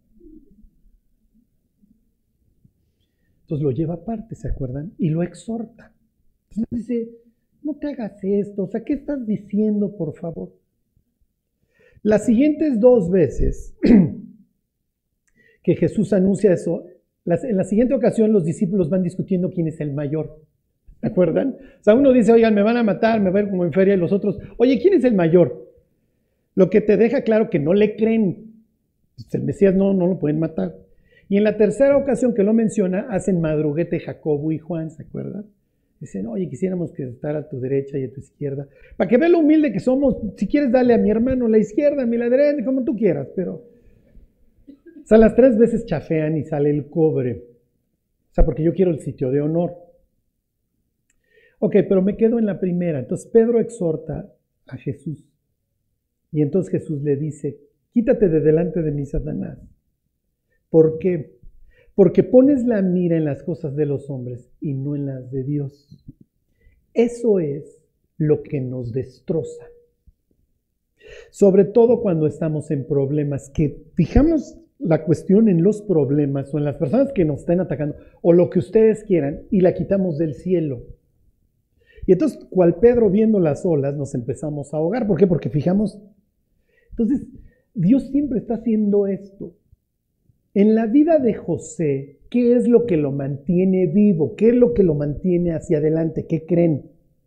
Entonces lo lleva aparte, ¿se acuerdan? Y lo exhorta. Entonces dice, no te hagas esto, o sea, ¿qué estás diciendo, por favor? Las siguientes 2 veces que Jesús anuncia eso, en la siguiente ocasión los discípulos van discutiendo quién es el mayor. ¿Se acuerdan? O sea, uno dice, oigan, me van a matar, me va a ir como en feria, y los otros, oye, ¿quién es el mayor? Lo que te deja claro que no le creen. Pues el Mesías no lo pueden matar. Y en la tercera ocasión que lo menciona, hacen madruguete Jacobo y Juan, ¿se acuerdan? Dicen, oye, quisiéramos que estar a tu derecha y a tu izquierda. Para que vea lo humilde que somos, si quieres darle a mi hermano la izquierda, a mí la derecha, como tú quieras, pero... O sea, las 3 veces chafean y sale el cobre. O sea, porque yo quiero el sitio de honor. Ok, pero me quedo en la primera. Entonces Pedro exhorta a Jesús. Y entonces Jesús le dice, quítate de delante de mí, Satanás. ¿Por qué? Porque pones la mira en las cosas de los hombres y no en las de Dios. Eso es lo que nos destroza. Sobre todo cuando estamos en problemas, que fijamos la cuestión en los problemas o en las personas que nos estén atacando o lo que ustedes quieran y la quitamos del cielo. Y entonces, cual Pedro viendo las olas, nos empezamos a ahogar. ¿Por qué? Porque fijamos. Entonces, Dios siempre está haciendo esto. En la vida de José, ¿qué es lo que lo mantiene vivo? ¿Qué es lo que lo mantiene hacia adelante? ¿Qué creen?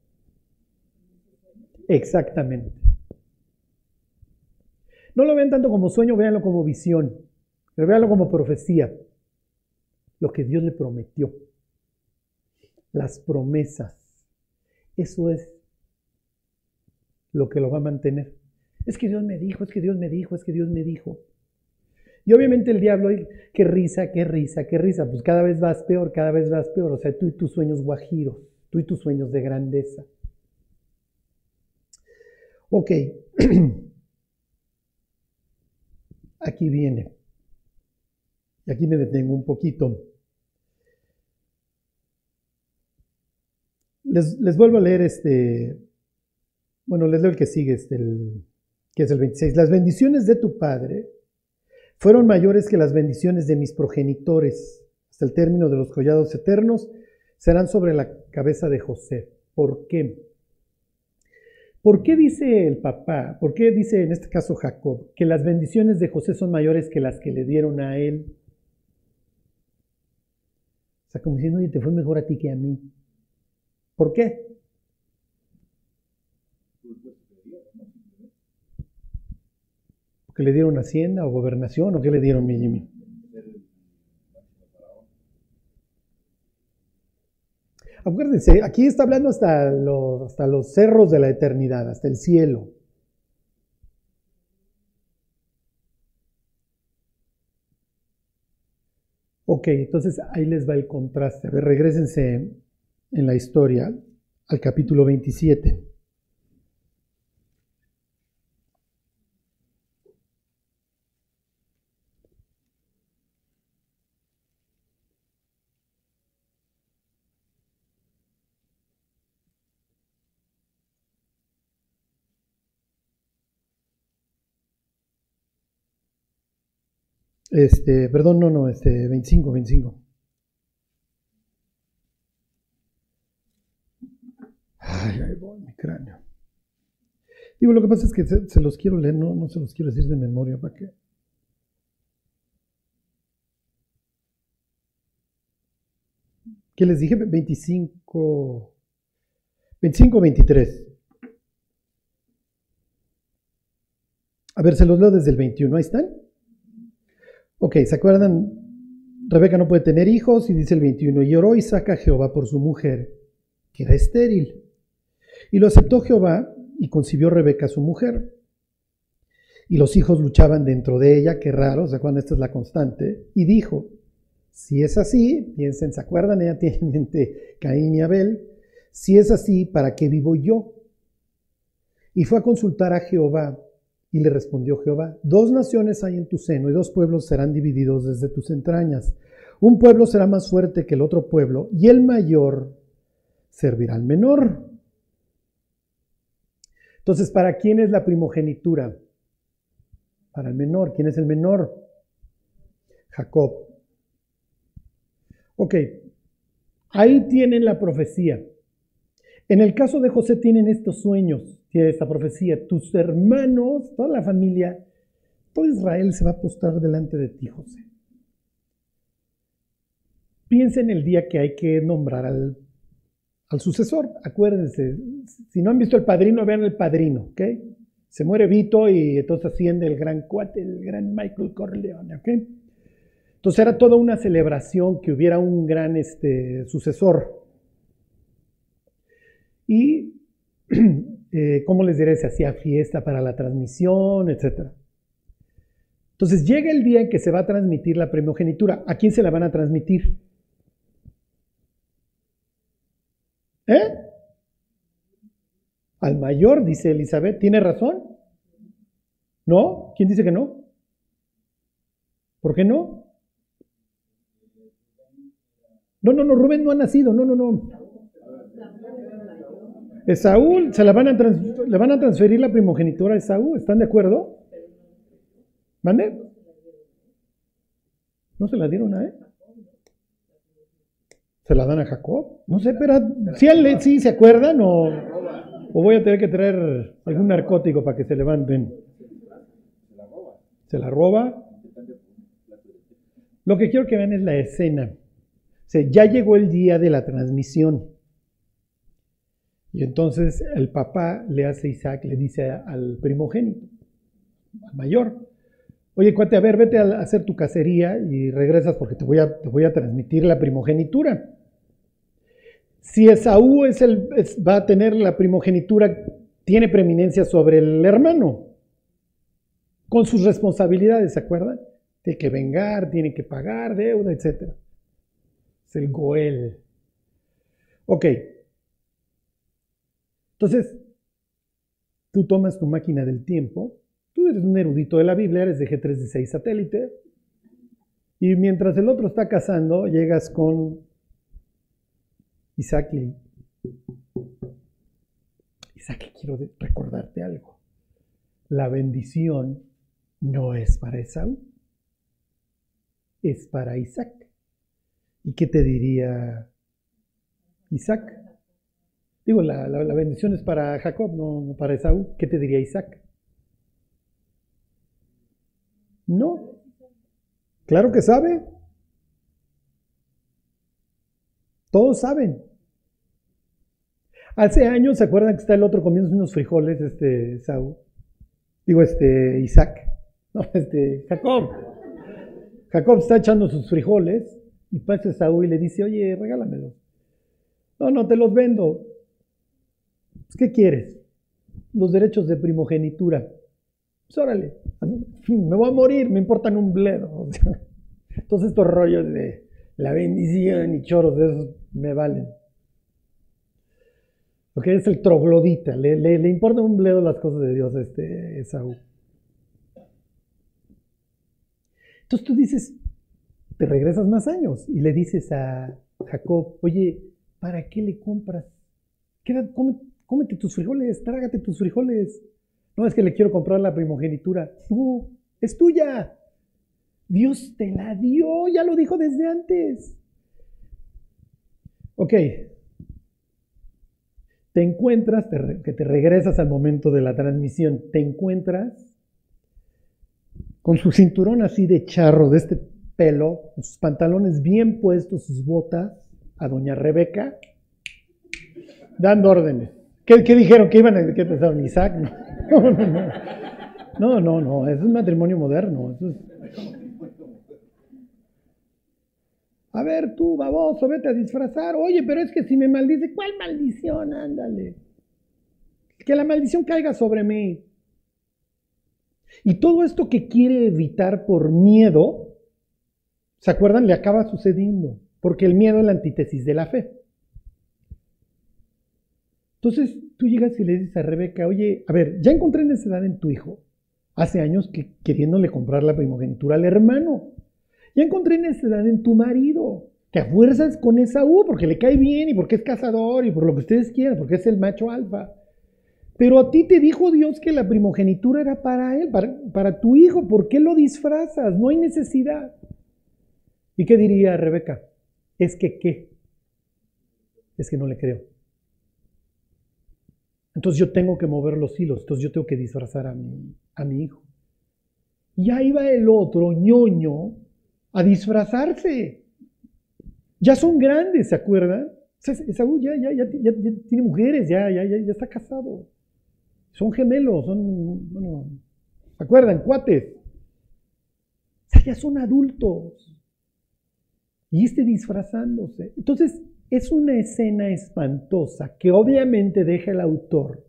Exactamente. No lo vean tanto como sueño, véanlo como visión. Pero véanlo como profecía. Lo que Dios le prometió. Las promesas. Eso es lo que lo va a mantener. Es que Dios me dijo, es que Dios me dijo, es que Dios me dijo. Y obviamente el diablo, qué risa, qué risa, qué risa. Pues cada vez vas peor, cada vez vas peor. O sea, tú y tus sueños guajiros, tú y tus sueños de grandeza. Ok. Aquí viene. Y aquí me detengo un poquito. Les vuelvo a leer bueno, les leo el que sigue, que es el 26. Las bendiciones de tu padre fueron mayores que las bendiciones de mis progenitores. Hasta el término de los collados eternos serán sobre la cabeza de José. ¿Por qué? ¿Por qué dice el papá, por qué dice en este caso Jacob, que las bendiciones de José son mayores que las que le dieron a él? O sea, como diciendo, oye, te fue mejor a ti que a mí. ¿Por qué? ¿Porque le dieron hacienda o gobernación o qué le dieron, mi Jimmy? Acuérdense, aquí está hablando hasta los cerros de la eternidad, hasta el cielo. Ok, entonces ahí les va el contraste. A ver, regrésense en la historia al capítulo 27. Perdón, no, 25. Ay, ahí voy, mi cráneo. Digo, lo que pasa es que se los quiero leer, no se los quiero decir de memoria, ¿para qué? ¿Qué les dije? 25, 23. A ver, se los leo desde el 21, ¿ahí están? Ok, ¿se acuerdan? Rebeca no puede tener hijos y dice el 21, y oró Isaac a Jehová por su mujer, que era estéril. Y lo aceptó Jehová y concibió Rebeca su mujer. Y los hijos luchaban dentro de ella, qué raro, ¿se acuerdan? Esta es la constante. Y dijo, si es así, piensen, ¿se acuerdan? Ella tiene en mente Caín y Abel. Si es así, ¿para qué vivo yo? Y fue a consultar a Jehová. Y le respondió Jehová, 2 naciones hay en tu seno y 2 pueblos serán divididos desde tus entrañas. Un pueblo será más fuerte que el otro pueblo y el mayor servirá al menor. Entonces, ¿para quién es la primogenitura? Para el menor. ¿Quién es el menor? Jacob. Ok, ahí tienen la profecía. En el caso de José tienen estos sueños, tiene esta profecía. Tus hermanos, toda la familia, todo Israel se va a postrar delante de ti, José. Piensa en el día que hay que nombrar al sucesor. Acuérdense, si no han visto El Padrino, vean El Padrino, ¿ok? Se muere Vito y entonces asciende el gran cuate, el gran Michael Corleone, ¿ok? Entonces era toda una celebración que hubiera un gran sucesor. Y, ¿cómo les diré? Se hacía fiesta para la transmisión, etc. Entonces llega el día en que se va a transmitir la primogenitura. ¿A quién se la van a transmitir? Al mayor, dice Elizabeth. ¿Tiene razón? ¿No? ¿Quién dice que no? ¿Por qué no? No, Rubén no ha nacido. No. Esaú, le van a transferir la primogenitura a Esaú, ¿están de acuerdo? ¿Mande? ¿No se la dieron a él? ¿Se la dan a Jacob? No sé, pero ¿sí se acuerdan o voy a tener que traer algún narcótico para que se levanten? ¿Se la roba? Lo que quiero que vean es la escena. O sea, ya llegó el día de la transmisión. Y entonces el papá le hace a Isaac, le dice al primogénito, al mayor, oye, cuate, a ver, vete a hacer tu cacería y regresas porque te voy a transmitir la primogenitura. Si Esaú va a tener la primogenitura, tiene preeminencia sobre el hermano, con sus responsabilidades, ¿se acuerdan? Tiene que vengar, tiene que pagar deuda, etc. Es el Goel. Ok. Entonces, tú tomas tu máquina del tiempo, tú eres un erudito de la Biblia, eres de G316 satélite, y mientras el otro está cazando, llegas con Isaac y Isaac, quiero recordarte algo. La bendición no es para Esaú, es para Isaac. ¿Y qué te diría Isaac? Digo, la bendición es para Jacob, no para Esaú. ¿Qué te diría Isaac? No. Claro que sabe. Todos saben. Hace años, ¿se acuerdan que está el otro comiendo unos frijoles, Esaú? Digo, Isaac. No, Jacob. Jacob está echando sus frijoles y pasa Esaú y le dice, oye, regálamelos. No, te los vendo. Pues, ¿qué quieres? Los derechos de primogenitura. Pues órale, me voy a morir, me importan un bledo. Todos estos rollos de la bendición y choros de esos me valen. Ok, es el troglodita, le importa un bledo las cosas de Dios a Esaú. Entonces tú dices, te regresas más años y le dices a Jacob, oye, ¿para qué le compras? Cómete tus frijoles, trágate tus frijoles. No, es que le quiero comprar la primogenitura. No, es tuya. Dios te la dio, ya lo dijo desde antes. Ok. Te encuentras, que te regresas al momento de la transmisión, te encuentras con su cinturón así de charro, de este pelo, sus pantalones bien puestos, sus botas, a doña Rebeca, dando órdenes. ¿Qué dijeron? ¿Qué pensaron? ¿Isaac? No, es un matrimonio moderno. Eso es... A ver, tú, baboso, vete a disfrazar. Oye, pero es que si me maldice, ¿cuál maldición? Ándale. Que la maldición caiga sobre mí. Y todo esto que quiere evitar por miedo, ¿se acuerdan? Le acaba sucediendo. Porque el miedo es la antítesis de la fe. Entonces, tú llegas y le dices a Rebeca, oye, a ver, ya encontré necesidad en tu hijo. Hace años que queriéndole comprar la primogenitura al hermano. Ya encontré necesidad en tu marido, que a fuerzas con Esaú, porque le cae bien y porque es cazador y por lo que ustedes quieran, porque es el macho alfa. Pero a ti te dijo Dios que la primogenitura era para él, para tu hijo. ¿Por qué lo disfrazas? No hay necesidad. ¿Y qué diría Rebeca? Es que, ¿qué? Es que no le creo. Entonces yo tengo que mover los hilos, entonces yo tengo que disfrazar a mi hijo. Y ahí va el otro ñoño a disfrazarse. Ya son grandes, ¿se acuerdan? Esaú ya tiene mujeres, ya está casado. Son gemelos, bueno, ¿se acuerdan? Cuates. O sea, ya son adultos. Y disfrazándose. Entonces, es una escena espantosa que obviamente deja el autor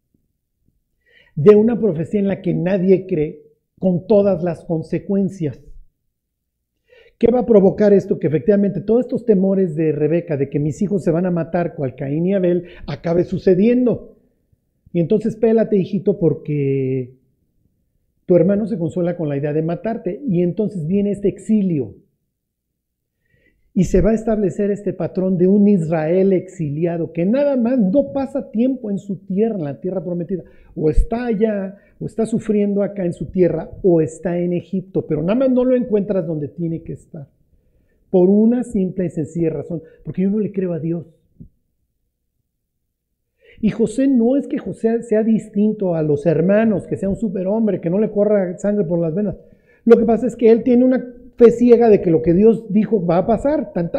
de una profecía en la que nadie cree, con todas las consecuencias. ¿Qué va a provocar esto? Que efectivamente todos estos temores de Rebeca, de que mis hijos se van a matar cual Caín y Abel, acabe sucediendo. Y entonces pélate, hijito, porque tu hermano se consuela con la idea de matarte. Y entonces viene este exilio. Y se va a establecer este patrón de un Israel exiliado, que nada más no pasa tiempo en su tierra, en la tierra prometida. O está allá, o está sufriendo acá en su tierra, o está en Egipto, pero nada más no lo encuentras donde tiene que estar. Por una simple y sencilla razón, porque yo no le creo a Dios. Y José no es que José sea distinto a los hermanos, que sea un superhombre, que no le corra sangre por las venas. Lo que pasa es que él tiene una fe ciega de que lo que Dios dijo va a pasar, tan.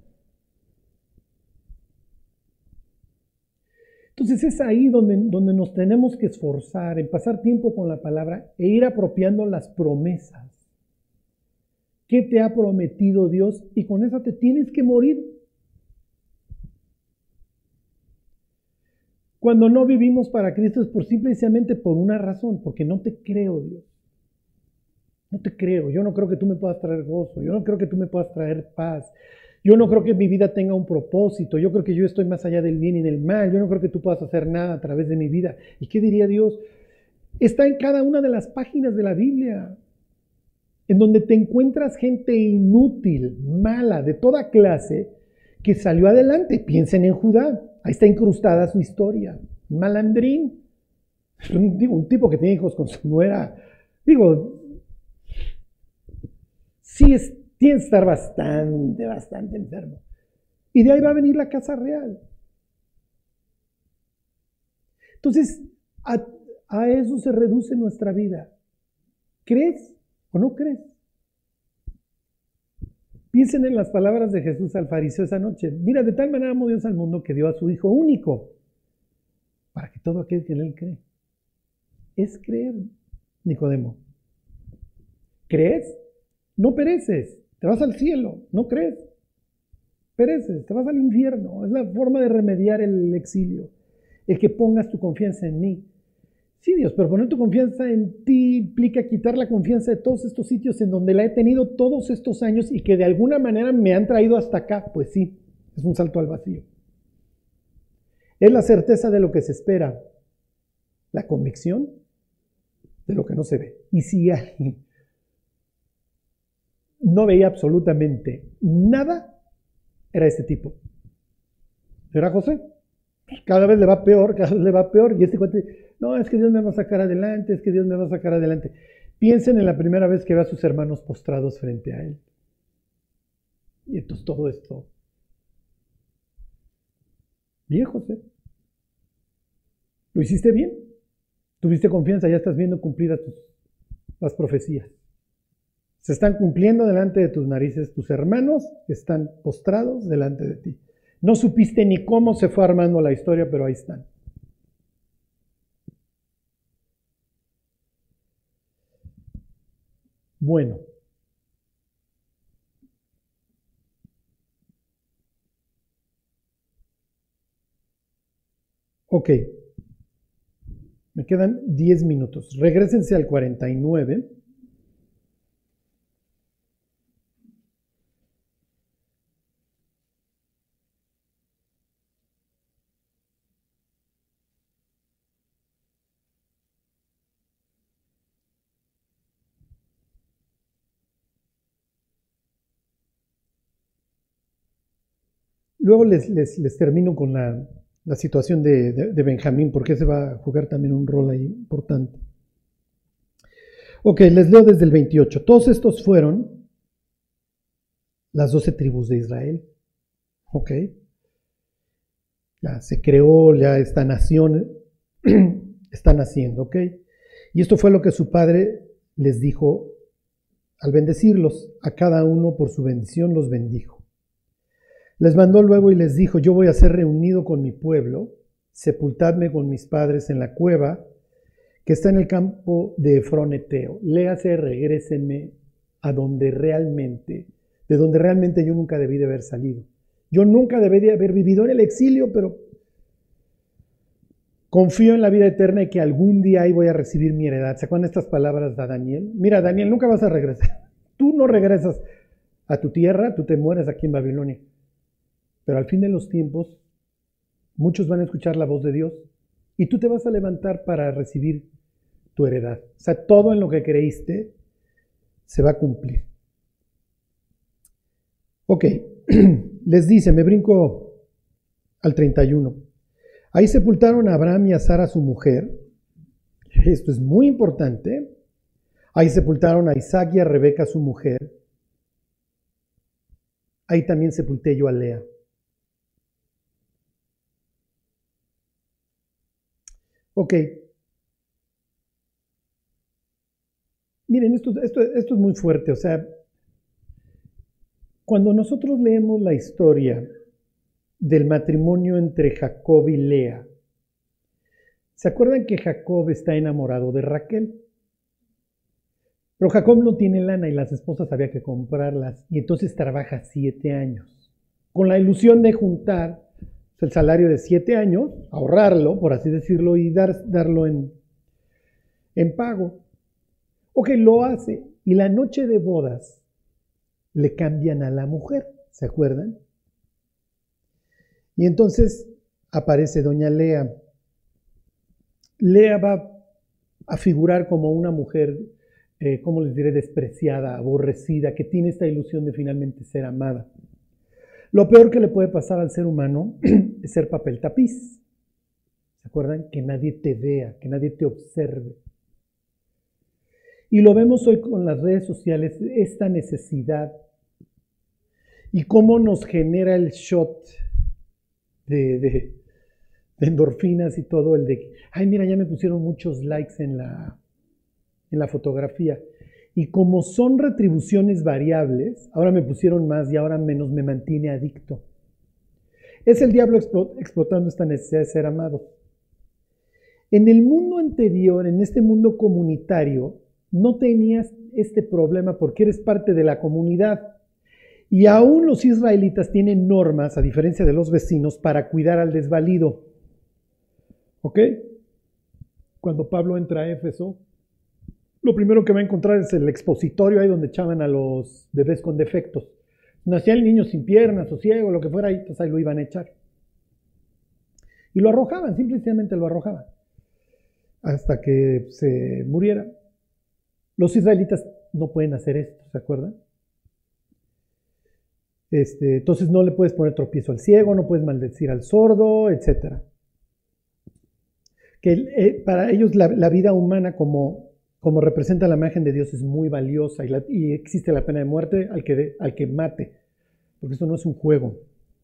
Entonces es ahí donde nos tenemos que esforzar en pasar tiempo con la palabra e ir apropiando las promesas. ¿Qué te ha prometido Dios? Y con eso te tienes que morir. Cuando no vivimos para Cristo es simplemente por una razón, porque no te creo, Dios. No te creo, yo no creo que tú me puedas traer gozo, yo no creo que tú me puedas traer paz, Yo no creo que mi vida tenga un propósito. Yo creo que yo estoy más allá del bien y del mal. Yo no creo que tú puedas hacer nada a través de mi vida. ¿Y qué diría Dios? Está en cada una de las páginas de la Biblia, en donde te encuentras gente inútil, mala, de toda clase, que salió adelante. Piensen en Judá. Ahí está incrustada su historia. Malandrín. Un tipo que tiene hijos con su nuera. Sí, tiene que estar bastante enfermo. Y de ahí va a venir la casa real. Entonces, a eso se reduce nuestra vida. ¿Crees o no crees? Piensen en las palabras de Jesús al fariseo esa noche. Mira, de tal manera amó Dios al mundo que dio a su Hijo único, para que todo aquel que en Él cree. Es creer, Nicodemo. ¿Crees? No pereces, te vas al cielo. ¿No crees? Pereces, te vas al infierno. Es la forma de remediar el exilio. El que pongas tu confianza en mí. Sí, Dios, pero poner tu confianza en ti implica quitar la confianza de todos estos sitios en donde la he tenido todos estos años y que de alguna manera me han traído hasta acá. Pues sí, es un salto al vacío. Es la certeza de lo que se espera, la convicción de lo que no se ve. Y si alguien no veía absolutamente nada, era este tipo. ¿Era José? Cada vez le va peor, y este cuate, no, es que Dios me va a sacar adelante, es que Dios me va a sacar adelante. Piensen en la primera vez que ve a sus hermanos postrados frente a él. Y entonces todo esto. Bien, José. ¿Lo hiciste bien? Tuviste confianza, ya estás viendo cumplidas las profecías. Se están cumpliendo delante de tus narices, tus hermanos están postrados delante de ti. No supiste ni cómo se fue armando la historia, pero ahí están. Bueno. Ok. Me quedan 10 minutos. Regrésense al 49. Luego les termino con la situación de Benjamín, porque se va a jugar también un rol ahí importante. Ok, les leo desde el 28. Todos estos fueron las 12 tribus de Israel. Ok. Ya se creó, ya esta nación está naciendo, ok. Y esto fue lo que su padre les dijo al bendecirlos. A cada uno por su bendición los bendijo. Les mandó luego y les dijo, yo voy a ser reunido con mi pueblo, sepultadme con mis padres en la cueva que está en el campo de Efrón Eteo. Léase, regrésenme de donde realmente yo nunca debí de haber salido. Yo nunca debí de haber vivido en el exilio, pero confío en la vida eterna y que algún día ahí voy a recibir mi heredad. ¿Se acuerdan estas palabras de Daniel? Mira, Daniel, nunca vas a regresar. Tú no regresas a tu tierra, tú te mueres aquí en Babilonia. Pero al fin de los tiempos, muchos van a escuchar la voz de Dios y tú te vas a levantar para recibir tu heredad. O sea, todo en lo que creíste se va a cumplir. Ok, les dice, me brinco al 31. Ahí sepultaron a Abraham y a Sara su mujer. Esto es muy importante. Ahí sepultaron a Isaac y a Rebeca su mujer. Ahí también sepulté yo a Lea. Ok. Miren, esto es muy fuerte. O sea, cuando nosotros leemos la historia del matrimonio entre Jacob y Lea, ¿se acuerdan que Jacob está enamorado de Raquel? Pero Jacob no tiene lana y las esposas había que comprarlas y entonces trabaja 7 años con la ilusión de juntar el salario de 7 años, ahorrarlo, por así decirlo, y darlo en pago. Ok, lo hace. Y la noche de bodas le cambian a la mujer. ¿Se acuerdan? Y entonces aparece doña Lea. Lea va a figurar como una mujer, ¿cómo les diré?, despreciada, aborrecida, que tiene esta ilusión de finalmente ser amada. Lo peor que le puede pasar al ser humano es ser papel tapiz. ¿Se acuerdan? Que nadie te vea, que nadie te observe. Y lo vemos hoy con las redes sociales, esta necesidad y cómo nos genera el shot de endorfinas y todo, el de, ay, mira, ya me pusieron muchos likes en la fotografía. Y como son retribuciones variables, ahora me pusieron más y ahora menos, me mantiene adicto. Es el diablo explotando esta necesidad de ser amado. En el mundo anterior, en este mundo comunitario, no tenías este problema porque eres parte de la comunidad. Y aún los israelitas tienen normas, a diferencia de los vecinos, para cuidar al desvalido. ¿Ok? Cuando Pablo entra a Éfeso, lo primero que va a encontrar es el expositorio, ahí donde echaban a los bebés con defectos. Nacía el niño sin piernas o ciego, lo que fuera, y entonces ahí lo iban a echar. Y lo arrojaban, simplemente lo arrojaban, hasta que se muriera. Los israelitas no pueden hacer esto, ¿se acuerdan? Entonces no le puedes poner tropiezo al ciego, no puedes maldecir al sordo, etc. Para ellos la vida humana como representa la imagen de Dios es muy valiosa y existe la pena de muerte al que mate, porque esto no es un juego.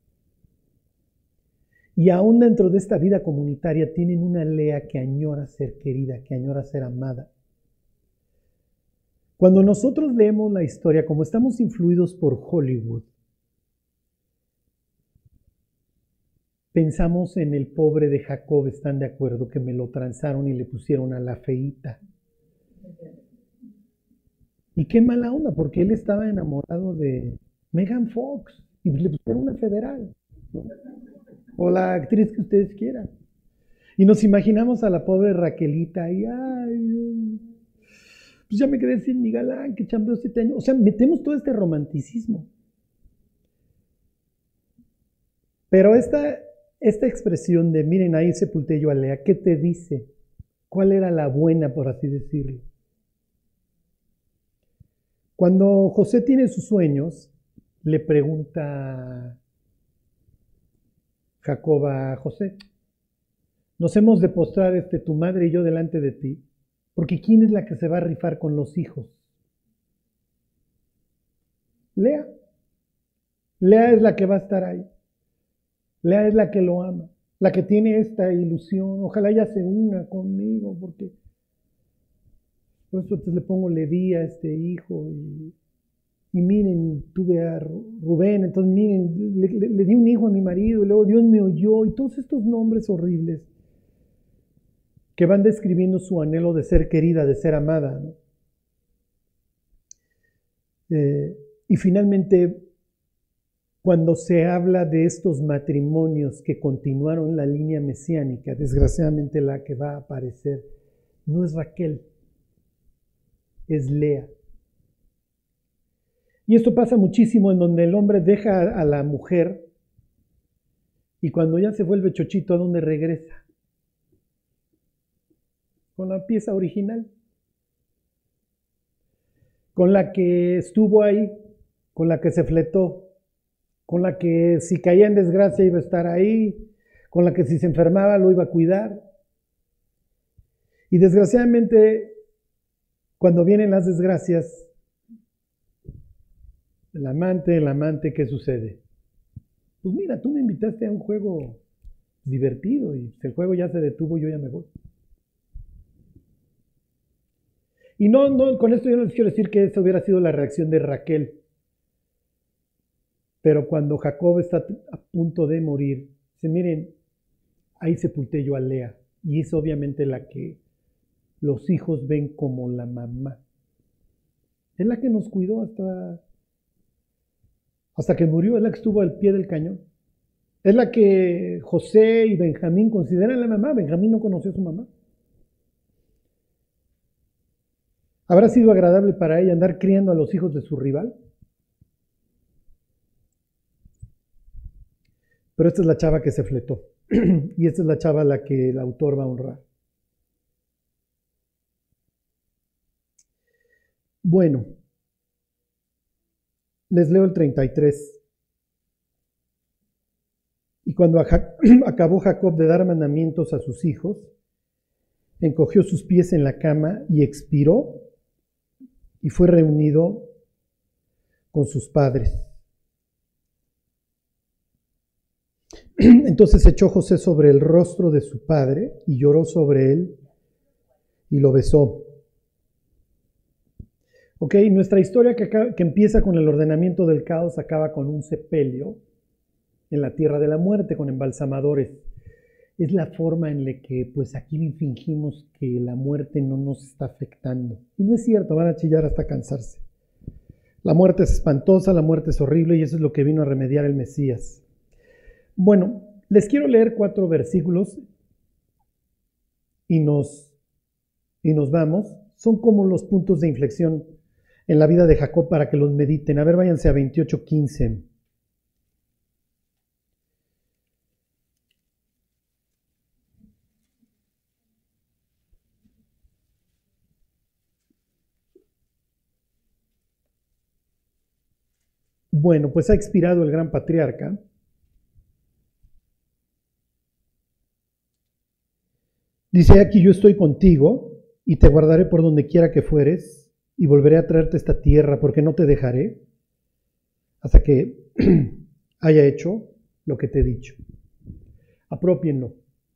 Y aún dentro de esta vida comunitaria tienen una Lea que añora ser querida, que añora ser amada. Cuando nosotros leemos la historia, como estamos influidos por Hollywood, pensamos en el pobre de Jacob, ¿están de acuerdo? Que me lo tranzaron y le pusieron a la feíta. Y qué mala onda, porque él estaba enamorado de Megan Fox y le pusieron una federal, ¿no? O la actriz que ustedes quieran. Y nos imaginamos a la pobre Raquelita y ay, pues ya me quedé sin mi galán que chambeó 7 años. O sea, metemos todo este romanticismo. Pero esta expresión de miren, ahí sepulté yo a Lea, ¿qué te dice? ¿Cuál era la buena, por así decirlo? Cuando José tiene sus sueños, le pregunta Jacob a José, nos hemos de postrar tu madre y yo delante de ti, porque ¿quién es la que se va a rifar con los hijos? Lea. Lea es la que va a estar ahí. Lea es la que lo ama, la que tiene esta ilusión. Ojalá ella se una conmigo, porque por eso le pongo Leví a este hijo. Y miren, tuve a Rubén, entonces miren, le di un hijo a mi marido, y luego Dios me oyó, y todos estos nombres horribles que van describiendo su anhelo de ser querida, de ser amada, ¿no? Y finalmente, cuando se habla de estos matrimonios que continuaron la línea mesiánica, desgraciadamente la que va a aparecer no es Raquel, es Lea. Y esto pasa muchísimo en donde el hombre deja a la mujer y cuando ya se vuelve chochito, ¿a dónde regresa? Con la pieza original, con la que estuvo ahí, con la que se fletó, con la que si caía en desgracia iba a estar ahí, con la que si se enfermaba lo iba a cuidar. Y desgraciadamente, cuando vienen las desgracias, el amante, ¿qué sucede? Pues mira, tú me invitaste a un juego divertido y si el juego ya se detuvo, yo ya me voy. Y no, con esto yo no les quiero decir que esa hubiera sido la reacción de Raquel. Pero cuando Jacob está a punto de morir, dice, miren, ahí sepulté yo a Lea. Y es obviamente la que los hijos ven como la mamá. Es la que nos cuidó hasta que murió, es la que estuvo al pie del cañón. Es la que José y Benjamín consideran la mamá. Benjamín no conoció a su mamá. ¿Habrá sido agradable para ella andar criando a los hijos de su rival? Pero esta es la chava que se fletó. Y esta es la chava a la que el autor va a honrar. Bueno, les leo el 33. Y cuando acabó Jacob de dar mandamientos a sus hijos, encogió sus pies en la cama y expiró y fue reunido con sus padres. Entonces echó José sobre el rostro de su padre y lloró sobre él y lo besó. Ok, nuestra historia que empieza con el ordenamiento del caos acaba con un sepelio en la tierra de la muerte, con embalsamadores. Es la forma en la que pues aquí fingimos que la muerte no nos está afectando. Y no es cierto, van a chillar hasta cansarse. La muerte es espantosa, la muerte es horrible y eso es lo que vino a remediar el Mesías. Bueno, les quiero leer 4 versículos y nos vamos. Son como los puntos de inflexión en la vida de Jacob para que los mediten. A ver, váyanse a 28:15. Bueno, pues ha expirado el gran patriarca. Dice: aquí yo estoy contigo y te guardaré por donde quiera que fueres y volveré a traerte a esta tierra porque no te dejaré hasta que haya hecho lo que te he dicho. Apropienlo.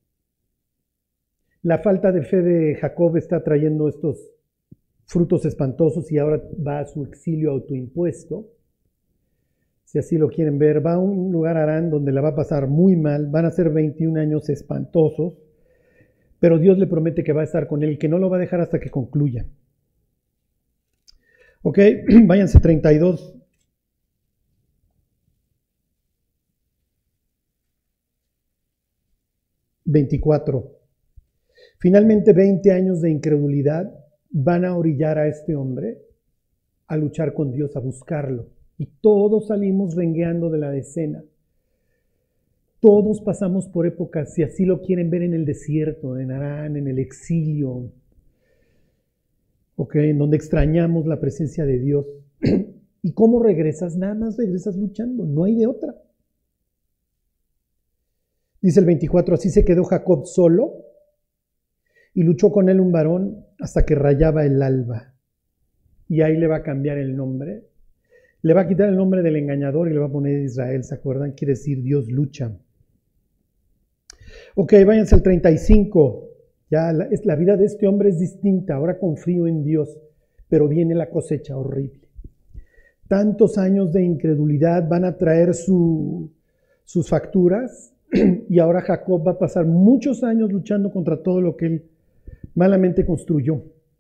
La falta de fe de Jacob está trayendo estos frutos espantosos y ahora va a su exilio autoimpuesto. Si así lo quieren ver, va a un lugar, Harán, donde la va a pasar muy mal. Van a ser 21 años espantosos, pero Dios le promete que va a estar con él y que no lo va a dejar hasta que concluya. Ok, váyanse 32. (24) Finalmente 20 años de incredulidad van a orillar a este hombre a luchar con Dios, a buscarlo. Y todos salimos rengueando de la escena. Todos pasamos por épocas, si así lo quieren ver, en el desierto, en Harán, en el exilio, en donde extrañamos la presencia de Dios. ¿Y cómo regresas? Nada más regresas luchando, no hay de otra. Dice el 24, así se quedó Jacob solo y luchó con él un varón hasta que rayaba el alba. Y ahí le va a cambiar el nombre. Le va a quitar el nombre del engañador y le va a poner Israel, ¿se acuerdan? Quiere decir Dios lucha. Ok, váyanse al 35. Ya la vida de este hombre es distinta. Ahora confío en Dios, pero viene la cosecha horrible. Tantos años de incredulidad van a traer sus facturas y ahora Jacob va a pasar muchos años luchando contra todo lo que él malamente construyó.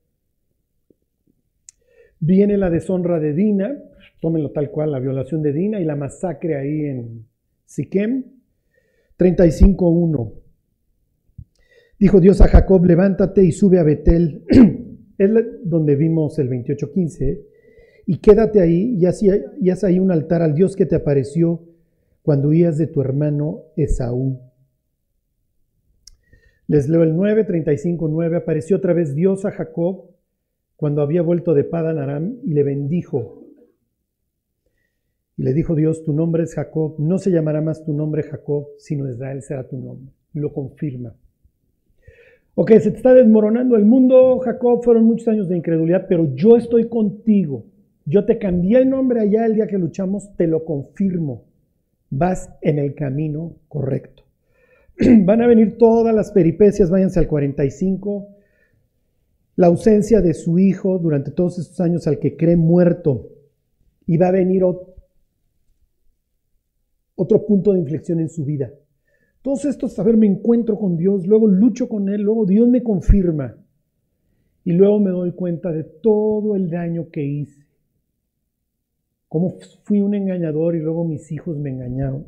Viene la deshonra de Dina, tómenlo tal cual, la violación de Dina y la masacre ahí en Siquem. 35:1. Dijo Dios a Jacob, levántate y sube a Betel, es donde vimos el 28:15, y quédate ahí y haz ahí un altar al Dios que te apareció cuando huías de tu hermano Esaú. Les leo el 9, 35:9. Apareció otra vez Dios a Jacob cuando había vuelto de Padan Aram y le bendijo. Y le dijo Dios, tu nombre es Jacob, no se llamará más tu nombre Jacob, sino Israel será tu nombre. Lo confirma. Ok, se te está desmoronando el mundo, Jacob, fueron muchos años de incredulidad, pero yo estoy contigo. Yo te cambié el nombre allá el día que luchamos, te lo confirmo. Vas en el camino correcto. Van a venir todas las peripecias, váyanse al 45. La ausencia de su hijo durante todos estos años al que cree muerto. Y va a venir otro punto de inflexión en su vida. Todos estos, a ver, me encuentro con Dios, luego lucho con Él, luego Dios me confirma. Y luego me doy cuenta de todo el daño que hice. Cómo fui un engañador y luego mis hijos me engañaron.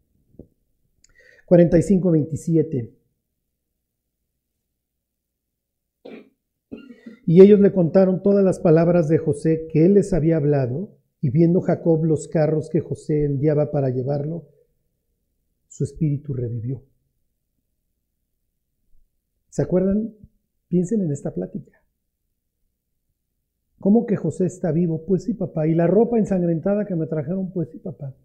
45:27. Y ellos le contaron todas las palabras de José que él les había hablado, y viendo Jacob los carros que José enviaba para llevarlo, su espíritu revivió. ¿Se acuerdan? Piensen en esta plática. ¿Cómo que José está vivo? Pues sí, papá. ¿Y la ropa ensangrentada que me trajeron? Pues sí, papá.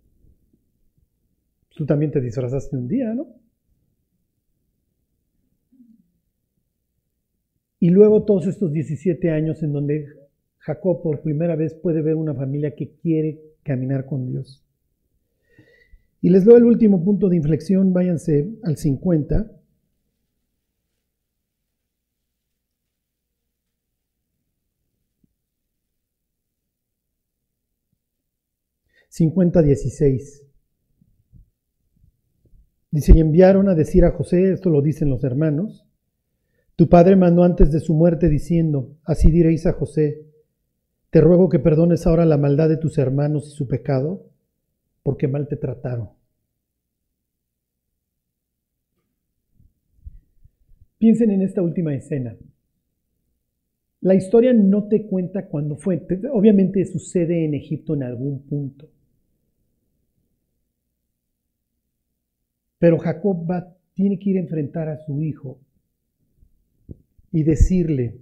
Tú también te disfrazaste un día, ¿no? Y luego todos estos 17 años en donde Jacob por primera vez puede ver una familia que quiere caminar con Dios. Y les doy el último punto de inflexión, váyanse al 50. (50:16). Dice, y enviaron a decir a José, esto lo dicen los hermanos, tu padre mandó antes de su muerte diciendo, así diréis a José, te ruego que perdones ahora la maldad de tus hermanos y su pecado, porque mal te trataron. Piensen en esta última escena. La historia no te cuenta cuándo fue, obviamente sucede en Egipto en algún punto. Pero Jacob tiene que ir a enfrentar a su hijo y decirle,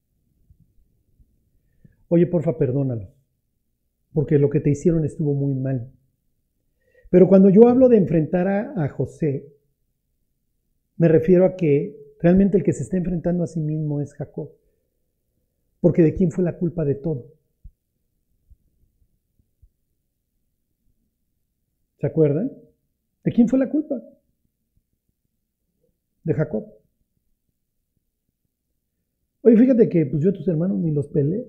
oye, porfa, perdónalo, porque lo que te hicieron estuvo muy mal. Pero cuando yo hablo de enfrentar a José, me refiero a que realmente el que se está enfrentando a sí mismo es Jacob. Porque ¿de quién fue la culpa de todo? ¿Se acuerdan? ¿De quién fue la culpa? De Jacob. Oye, fíjate que pues yo a tus hermanos ni los pelé.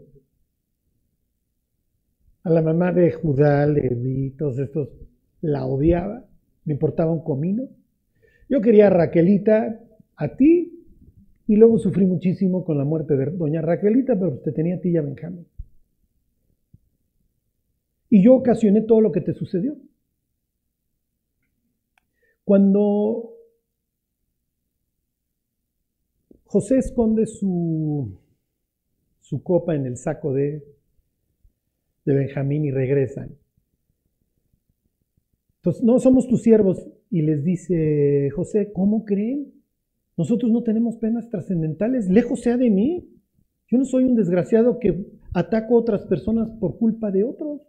A la mamá de Judá, Leví, todos estos la odiaba, me importaba un comino. Yo quería a Raquelita, a ti, y luego sufrí muchísimo con la muerte de doña Raquelita, pero te tenía a ti y a Benjamín. Y yo ocasioné todo lo que te sucedió. Cuando José esconde su copa en el saco de Benjamín y regresan. Entonces, no somos tus siervos. Y les dice José, ¿cómo creen? Nosotros no tenemos penas trascendentales. Lejos sea de mí. Yo no soy un desgraciado que ataco a otras personas por culpa de otros.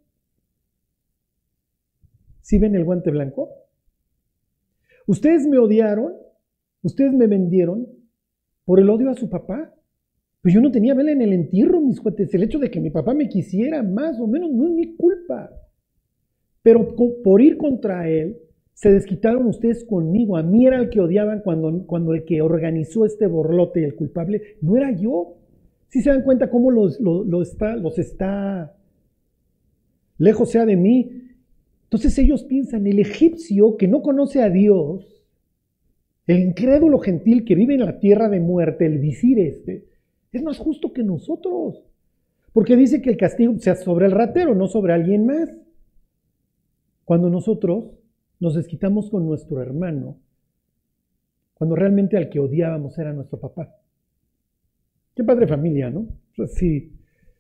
¿Sí ven el guante blanco? Ustedes me odiaron, ustedes me vendieron por el odio a su papá. Pues yo no tenía vela en el entierro, mis cuates. El hecho de que mi papá me quisiera más o menos no es mi culpa. Pero por ir contra él, se desquitaron ustedes conmigo. A mí era el que odiaban cuando el que organizó este borlote y el culpable no era yo. ¿Sí se dan cuenta cómo los está lejos sea de mí? Entonces ellos piensan, el egipcio que no conoce a Dios, el incrédulo gentil que vive en la tierra de muerte, el visir es más justo que nosotros. Porque dice que el castigo sea sobre el ratero, no sobre alguien más. Cuando nosotros nos desquitamos con nuestro hermano, cuando realmente al que odiábamos era nuestro papá. Qué padre familia, ¿no? Sí.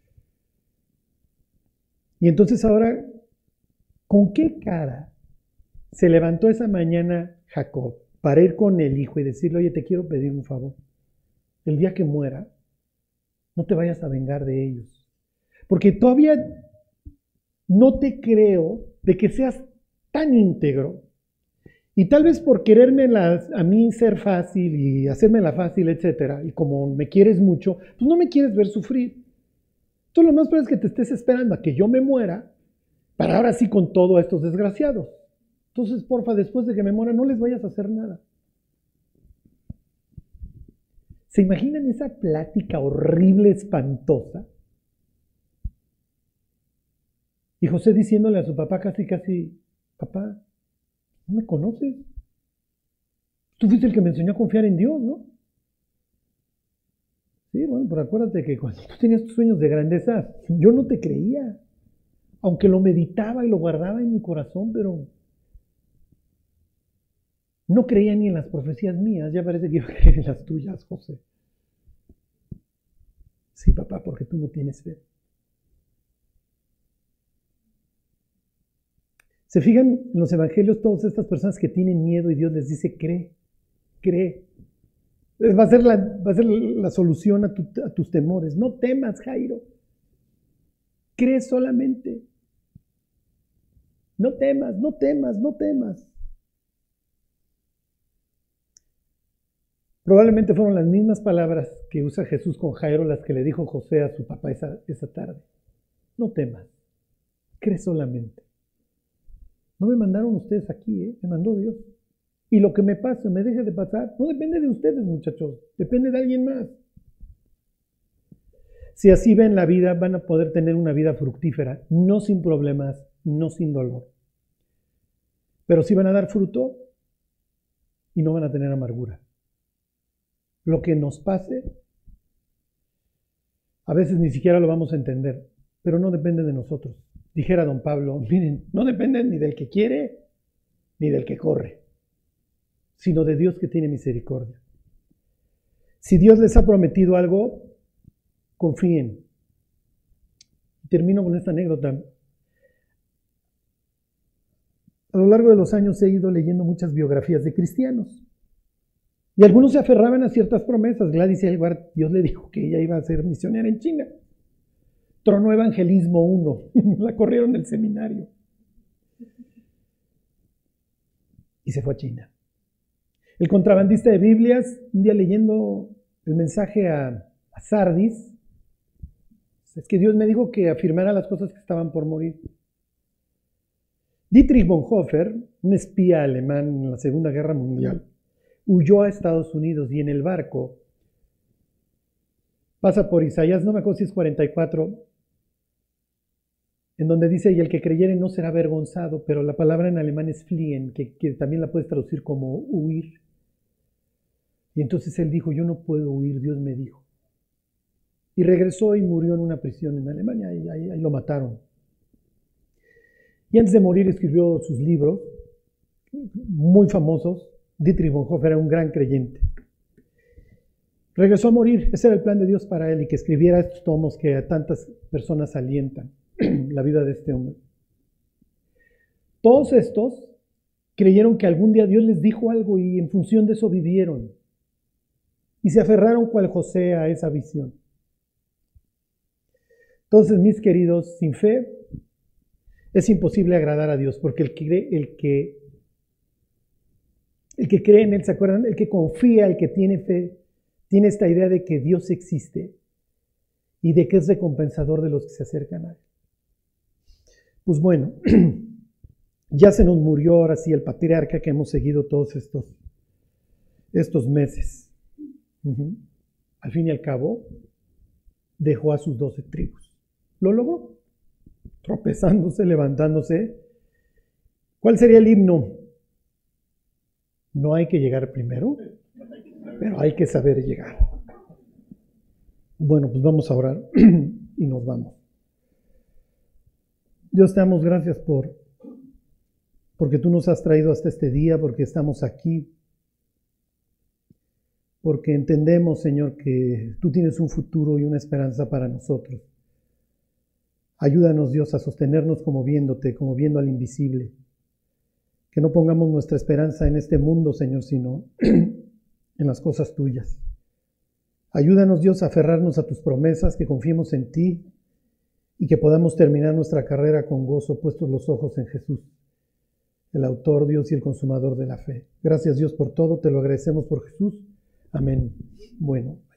Y entonces ahora, ¿con qué cara se levantó esa mañana Jacob para ir con el hijo y decirle, oye, te quiero pedir un favor? El día que muera, no te vayas a vengar de ellos. Porque todavía no te creo de que seas tan íntegro. Y tal vez por quererme a mí ser fácil y hacérmela fácil, etcétera, y como me quieres mucho, pues no me quieres ver sufrir. Tú lo más probable es que te estés esperando a que yo me muera para ahora sí con todo a estos desgraciados. Entonces, porfa, después de que me muera, no les vayas a hacer nada. ¿Se imaginan esa plática horrible, espantosa? Y José diciéndole a su papá casi, papá, ¿no me conoces? Tú fuiste el que me enseñó a confiar en Dios, ¿no? Sí, bueno, pero acuérdate que cuando tú tenías tus sueños de grandeza, yo no te creía. Aunque lo meditaba y lo guardaba en mi corazón, pero no creía ni en las profecías mías. Ya parece que iba a creer en las tuyas, José. Sí, papá, porque tú no tienes fe. Se fijan en los evangelios todas estas personas que tienen miedo y Dios les dice, cree, cree. Va a ser la solución a tus temores. No temas, Jairo. Cree solamente. No temas, no temas, no temas. Probablemente fueron las mismas palabras que usa Jesús con Jairo las que le dijo José a su papá esa tarde. No temas, cree solamente. No me mandaron ustedes aquí, me mandó Dios. Y lo que me pase o me deje de pasar, no depende de ustedes, muchachos, depende de alguien más. Si así ven la vida, van a poder tener una vida fructífera, no sin problemas, no sin dolor. Pero sí van a dar fruto y no van a tener amargura. Lo que nos pase, a veces ni siquiera lo vamos a entender, pero no depende de nosotros. Dijera don Pablo, miren, no depende ni del que quiere, ni del que corre, sino de Dios que tiene misericordia. Si Dios les ha prometido algo, confíen. Termino con esta anécdota. A lo largo de los años he ido leyendo muchas biografías de cristianos. Y algunos se aferraban a ciertas promesas. Gladys Aylward, Dios le dijo que ella iba a ser misionera en China. Tronó Evangelismo 1. La corrieron del seminario. Y se fue a China. El contrabandista de Biblias, un día leyendo el mensaje a Sardis, es que Dios me dijo que afirmara las cosas que estaban por morir. Dietrich Bonhoeffer, un espía alemán en la Segunda Guerra Mundial, huyó a Estados Unidos y en el barco pasa por Isaías, no me acuerdo si es 44, en donde dice, y el que creyere no será avergonzado, pero la palabra en alemán es fliehen, que también la puedes traducir como huir. Y entonces él dijo, yo no puedo huir, Dios me dijo. Y regresó y murió en una prisión en Alemania, y ahí lo mataron. Y antes de morir escribió sus libros, muy famosos. Dietrich Bonhoeffer era un gran creyente. Regresó a morir, ese era el plan de Dios para él, y que escribiera estos tomos que a tantas personas alientan la vida de este hombre. Todos estos creyeron que algún día Dios les dijo algo y en función de eso vivieron. Y se aferraron cual José a esa visión. Entonces, mis queridos, sin fe es imposible agradar a Dios, porque el que cree en Él, ¿se acuerdan? El que confía, el que tiene fe, tiene esta idea de que Dios existe y de que es recompensador de los que se acercan a Él. Pues bueno, ya se nos murió ahora sí el patriarca que hemos seguido todos estos meses. Al fin y al cabo, dejó a sus 12 tribus. Lo logró, tropezándose, levantándose. ¿Cuál sería el himno? No hay que llegar primero, pero hay que saber llegar. Bueno, pues vamos a orar y nos vamos. Dios, te damos gracias porque tú nos has traído hasta este día, porque estamos aquí, porque entendemos, Señor, que tú tienes un futuro y una esperanza para nosotros. Ayúdanos, Dios, a sostenernos como viéndote, como viendo al invisible. Que no pongamos nuestra esperanza en este mundo, Señor, sino en las cosas tuyas. Ayúdanos, Dios, a aferrarnos a tus promesas, que confiemos en ti y que podamos terminar nuestra carrera con gozo, puestos los ojos en Jesús, el autor, Dios, y el consumador de la fe. Gracias, Dios, por todo. Te lo agradecemos por Jesús. Amén. Bueno.